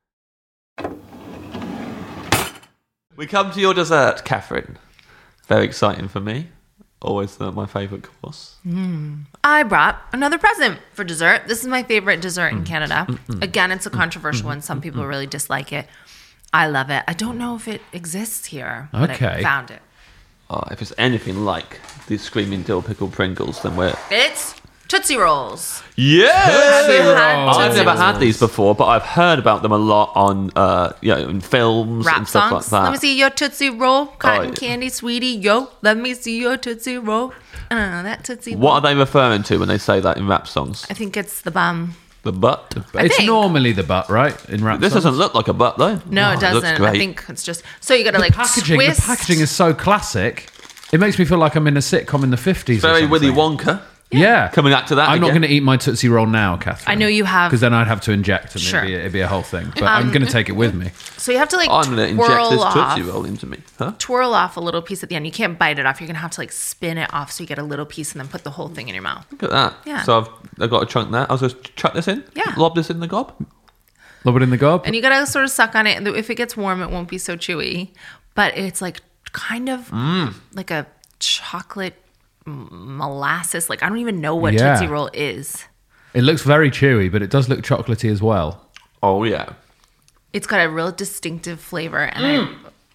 We come to your dessert, Catherine. Very exciting for me. Always my favourite course. I brought another present for dessert. This is my favorite dessert in Canada. Again, it's a controversial one. Some people really dislike it. I love it. I don't know if it exists here, but I Okay. found it. Oh, if it's anything like these Screaming Dill Pickle Pringles, then we're... It's Tootsie Rolls. Yes! Have you had I've Tootsie never Rolls? had these before, but I've heard about them a lot on, in films Rap and stuff songs. like that. Let me see your Tootsie Roll. Cotton yeah. candy, sweetie, yo. Let me see your Tootsie Roll. That Tootsie Roll. What are they referring to when they say that in rap songs? I think it's the bum. The butt? It's think. normally the butt, right? In rap This songs? doesn't look like a butt, though. No, Oh, it looks doesn't. great. I think it's just... So you got to like packaging. twist. The packaging is so classic. It makes me feel like I'm in a sitcom in the 50s. Very or Willy something. Wonka. Yeah. Coming back to that I'm not again. going to eat my Tootsie Roll now, Catherine. I know you have- Because then I'd have to inject and Sure. it'd be a whole thing. But I'm going to take it with me. So you have to like I'm going to inject twirl this off. Tootsie Roll into me. Huh? Twirl off a little piece at the end. You can't bite it off. You're going to have to like spin it off so you get a little piece and then put the whole thing in your mouth. Look at that. Yeah. So I've got to chunk that. I was going to chuck this in? Yeah. Lob this in the gob? Lob it in the gob. And you got to sort of suck on it. If it gets warm, it won't be so chewy. But it's like kind of like a chocolate molasses. Like I don't even know what Yeah. Tootsie Roll is. It looks very chewy, but it does look chocolatey as well. Oh, yeah. It's got a real distinctive flavor. And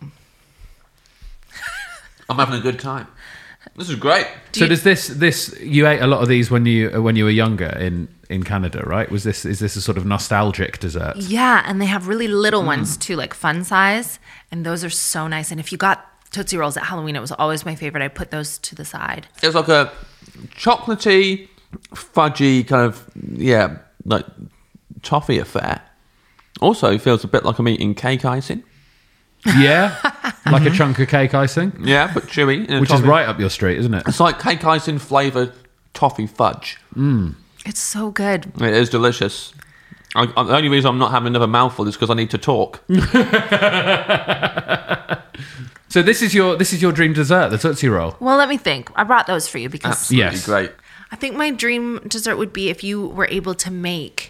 I'm having a good time. This is great. So does this you ate a lot of these when you were younger in Canada, right? Is this a sort of nostalgic dessert? Yeah, and they have really little ones too, like fun size, and those are so nice. And if you got Tootsie Rolls at Halloween, it was always my favorite. I put those to the side. It was like a chocolatey, fudgy kind of, like toffee affair. Also feels a bit like I'm eating cake icing. Yeah, like a chunk of cake icing. Yeah, but chewy. Which is right up your street, isn't it? It's like cake icing flavoured toffee fudge. It's so good. It is delicious. The only reason I'm not having another mouthful is because I need to talk. So this is your dream dessert, the Tootsie Roll. Well, let me think. I brought those for you because Absolutely great. I think my dream dessert would be if you were able to make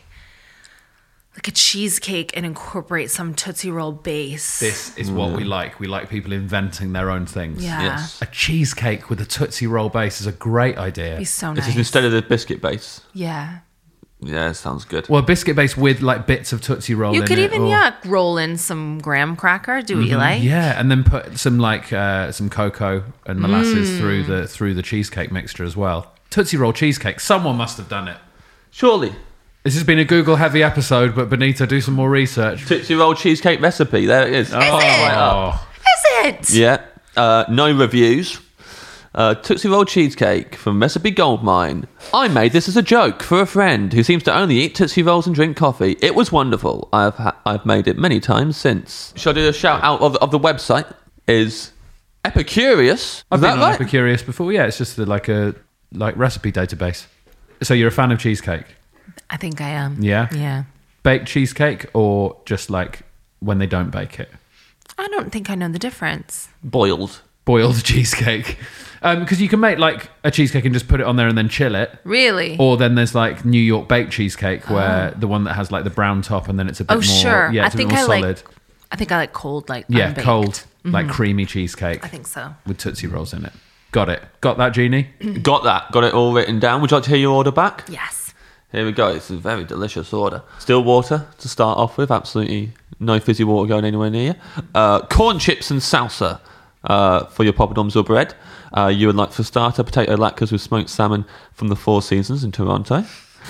like a cheesecake and incorporate some Tootsie Roll base. This is what we like. We like people inventing their own things. Yeah. Yes. A cheesecake with a Tootsie Roll base is a great idea. It'd be so This nice. is instead of the biscuit base. Yeah. Yeah, it sounds good. Well, a biscuit base with like bits of Tootsie Roll in You it. could even, or- roll in some graham cracker. Do what you like. Yeah, and then put some some cocoa and molasses through the cheesecake mixture as well. Tootsie Roll cheesecake. Someone must have done it. Surely. This has been a Google heavy episode, but Benito, do some more research. Tootsie Roll cheesecake recipe. There it is. Oh. Is it? Yeah. No reviews. Tootsie Roll cheesecake from Recipe Goldmine. I made this as a joke for a friend who seems to only eat Tootsie Rolls and drink coffee. It was wonderful. I've made it many times since. Shall I do a shout out of the website? Is Epicurious. I've Is been that on right? Epicurious before. Yeah, it's just like a recipe database. So you're a fan of cheesecake? I think I am. Yeah? Yeah. Baked cheesecake or just like when they don't bake it? I don't think I know the difference. Boiled. Boiled cheesecake. Because you can make like a cheesecake and just put it on there and then chill it. Really? Or then there's like New York baked cheesecake where the one that has like the brown top and then it's a bit more... sure. Yeah, it's a bit more solid. I think I like cold, like Yeah, unbaked. cold, like creamy cheesecake. I think so. With Tootsie Rolls in it. Got it. Got that, Jeannie? Got that. Got it all written down. Would you like to hear your order back? Yes. Here we go. It's a very delicious order. Still water to start off with. Absolutely no fizzy water going anywhere near you. Corn chips and salsa for your poppadoms or bread. You would like for starter potato latkes with smoked salmon from the Four Seasons in Toronto.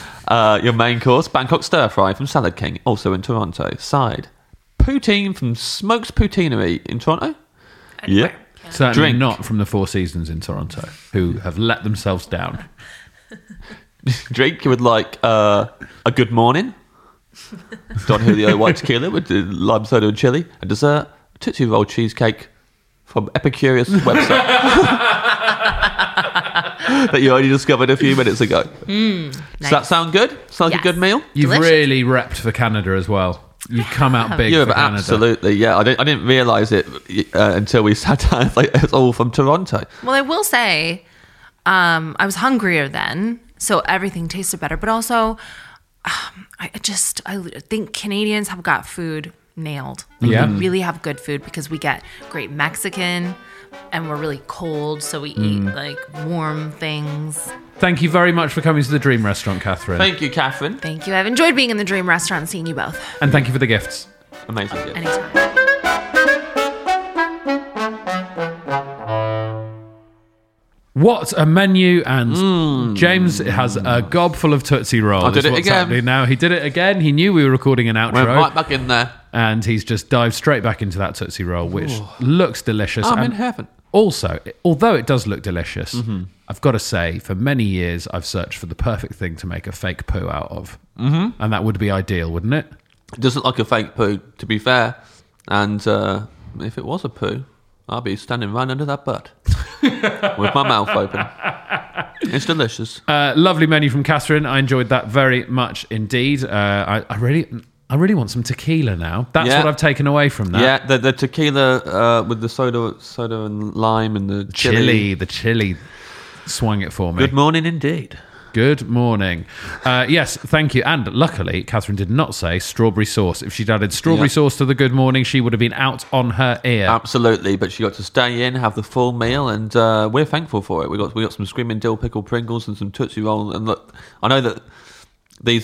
Your main course, Bangkok stir fry from Salad King, also in Toronto. Side, poutine from Smokes Poutinery in Toronto. Anywhere. Yeah. Certainly Drink. not from the Four Seasons in Toronto, who have let themselves down. Drink, you would like a good morning. Don Julio white tequila with the lime soda and chili. A dessert, a Tootsie Roll cheesecake from Epicurious website that you only discovered a few minutes ago. Does that sound good? Sound like a Yes. good meal? You've Delicious. really repped for Canada as well. You've come out big Yeah, for but Canada. absolutely. Yeah, I didn't realise it until we sat down. It's like it's all from Toronto. Well, I will say, I was hungrier then, so everything tasted better. But also, I think Canadians have got food nailed. Like, Yeah. we really have good food because we get great Mexican, and we're really cold, so we eat like warm things. Thank you very much for coming to the Dream Restaurant, Catherine. Thank you, Catherine. Thank you. I've enjoyed being in the Dream Restaurant and seeing you both. And thank you for the gifts. Amazing. gift. Anytime. What a menu, and James has a gob full of Tootsie Rolls. I did it What's again. happening now? He did it again. He knew we were recording an Went outro, right back in there. and he's just dived straight back into that Tootsie Roll, which looks delicious. I'm in And heaven. Also, although it does look delicious, I've got to say, for many years, I've searched for the perfect thing to make a fake poo out of. Mm-hmm. And that would be ideal, wouldn't it? It doesn't look like a fake poo, to be fair. And if it was a poo, I'd be standing right under that butt with my mouth open. It's delicious. Lovely menu from Catherine. I enjoyed that very much indeed. I really want some tequila now. That's Yeah. what I've taken away from that. Yeah, the tequila with the soda and lime and the chili. The chili swung it for me. Good morning indeed. Good morning. Yes, thank you. And luckily, Catherine did not say strawberry sauce. If she'd added strawberry sauce to the good morning, she would have been out on her ear. Absolutely, but she got to stay in, have the full meal, and we're thankful for it. We got some screaming dill pickle Pringles and some Tootsie Roll. And look, I know that these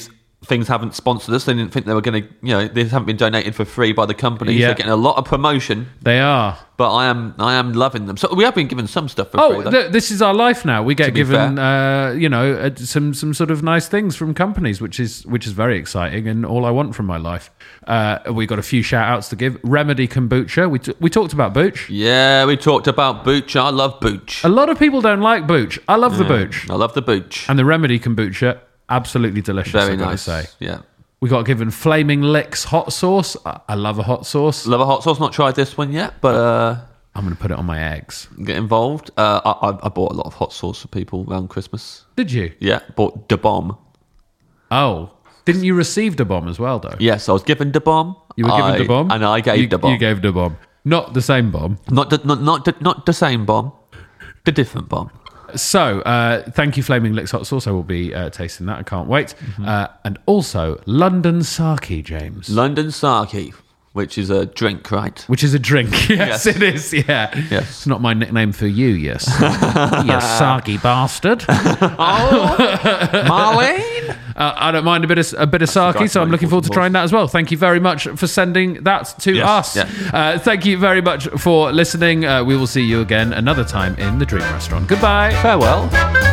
things haven't sponsored us. They didn't think they were going to, they haven't been donated for free by the companies. Yeah. They're getting a lot of promotion. They are. But I am loving them. So we have been given some stuff for free. This is our life now. We get given, some sort of nice things from companies, which is very exciting and all I want from my life. We got a few shout outs to give. Remedy Kombucha. We talked about Booch. Yeah, we talked about Booch. I love Booch. A lot of people don't like Booch. I love the Booch. I love the Booch. And the Remedy Kombucha, absolutely delicious. Very I've got to nice. say. Yeah. We got given Flaming Licks hot sauce. I love a hot sauce. Love a hot sauce. Not tried this one yet, but I'm going to put it on my eggs. Get involved. I bought a lot of hot sauce for people around Christmas. Did you? Yeah, bought Da Bomb. Oh, didn't you receive Da Bomb as well, though? Yes, I was given Da Bomb. You were given Da Bomb, and I gave Da Bomb. You gave Da Bomb, not the same bomb. Not the same bomb. The different bomb. So, thank you, Flaming Licks hot sauce. I will be tasting that. I can't wait. And also, London Sake, James. London Sake, which is a drink, right? Which is a drink. Yes, it is. Yeah. Yes. It's not my nickname for you, yes. You sake bastard. Oh, Marlene. I don't mind a bit of sake, so I'm looking forward to trying that as well. Thank you very much for sending that to us. Yeah. Thank you very much for listening. We will see you again another time in the Dream Restaurant. Goodbye. Farewell.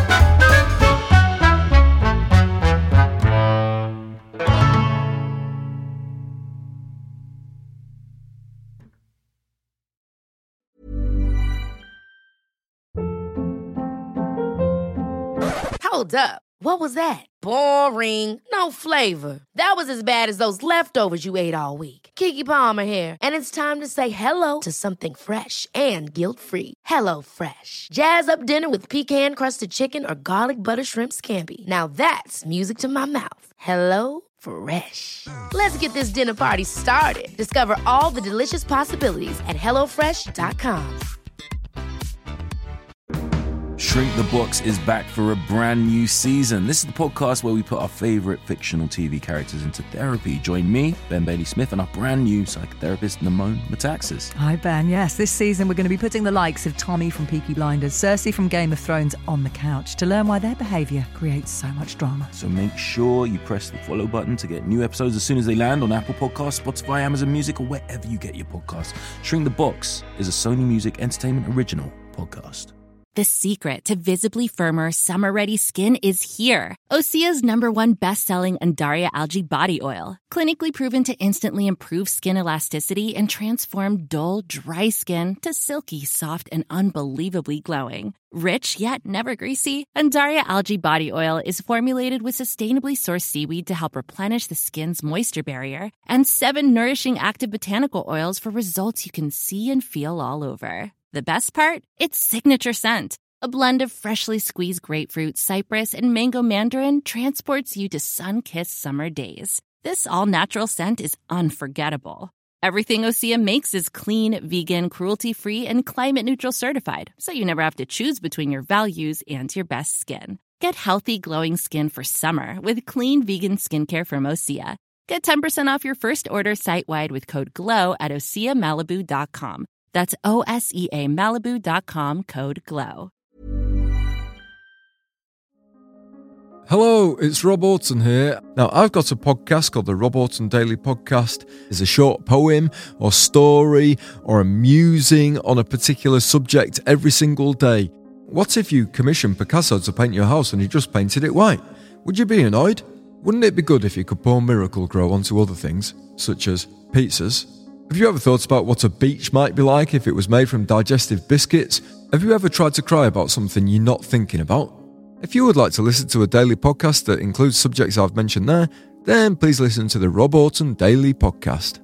Hold up. What was that? Boring. No flavor. That was as bad as those leftovers you ate all week. Keke Palmer here, and it's time to say hello to something fresh and guilt-free. Hello Fresh. Jazz up dinner with pecan-crusted chicken or garlic butter shrimp scampi. Now that's music to my mouth. Hello Fresh. Let's get this dinner party started. Discover all the delicious possibilities at HelloFresh.com. Shrink the Box is back for a brand new season. This is the podcast where we put our favourite fictional TV characters into therapy. Join me, Ben Bailey-Smith, and our brand new psychotherapist, Namone Metaxas. Hi, Ben. Yes, this season we're going to be putting the likes of Tommy from Peaky Blinders, Cersei from Game of Thrones on the couch to learn why their behaviour creates so much drama. So make sure you press the follow button to get new episodes as soon as they land on Apple Podcasts, Spotify, Amazon Music, or wherever you get your podcasts. Shrink the Box is a Sony Music Entertainment original podcast. The secret to visibly firmer, summer-ready skin is here. Osea's #1 best-selling Undaria Algae Body Oil. Clinically proven to instantly improve skin elasticity and transform dull, dry skin to silky, soft, and unbelievably glowing. Rich yet never greasy, Undaria Algae Body Oil is formulated with sustainably sourced seaweed to help replenish the skin's moisture barrier and 7 nourishing active botanical oils for results you can see and feel all over. The best part? Its signature scent. A blend of freshly squeezed grapefruit, cypress, and mango mandarin transports you to sun-kissed summer days. This all-natural scent is unforgettable. Everything Osea makes is clean, vegan, cruelty-free, and climate-neutral certified, so you never have to choose between your values and your best skin. Get healthy, glowing skin for summer with clean, vegan skincare from Osea. Get 10% off your first order site-wide with code GLOW at OseaMalibu.com. That's OSEAMalibu.com, code GLOW. Hello, it's Rob Orton here. Now, I've got a podcast called the Rob Orton Daily Podcast. It's a short poem or story or a musing on a particular subject every single day. What if you commissioned Picasso to paint your house and he just painted it white? Would you be annoyed? Wouldn't it be good if you could pour Miracle-Gro onto other things, such as pizzas? Have you ever thought about what a beach might be like if it was made from digestive biscuits? Have you ever tried to cry about something you're not thinking about? If you would like to listen to a daily podcast that includes subjects I've mentioned there, then please listen to the Rob Orton Daily Podcast.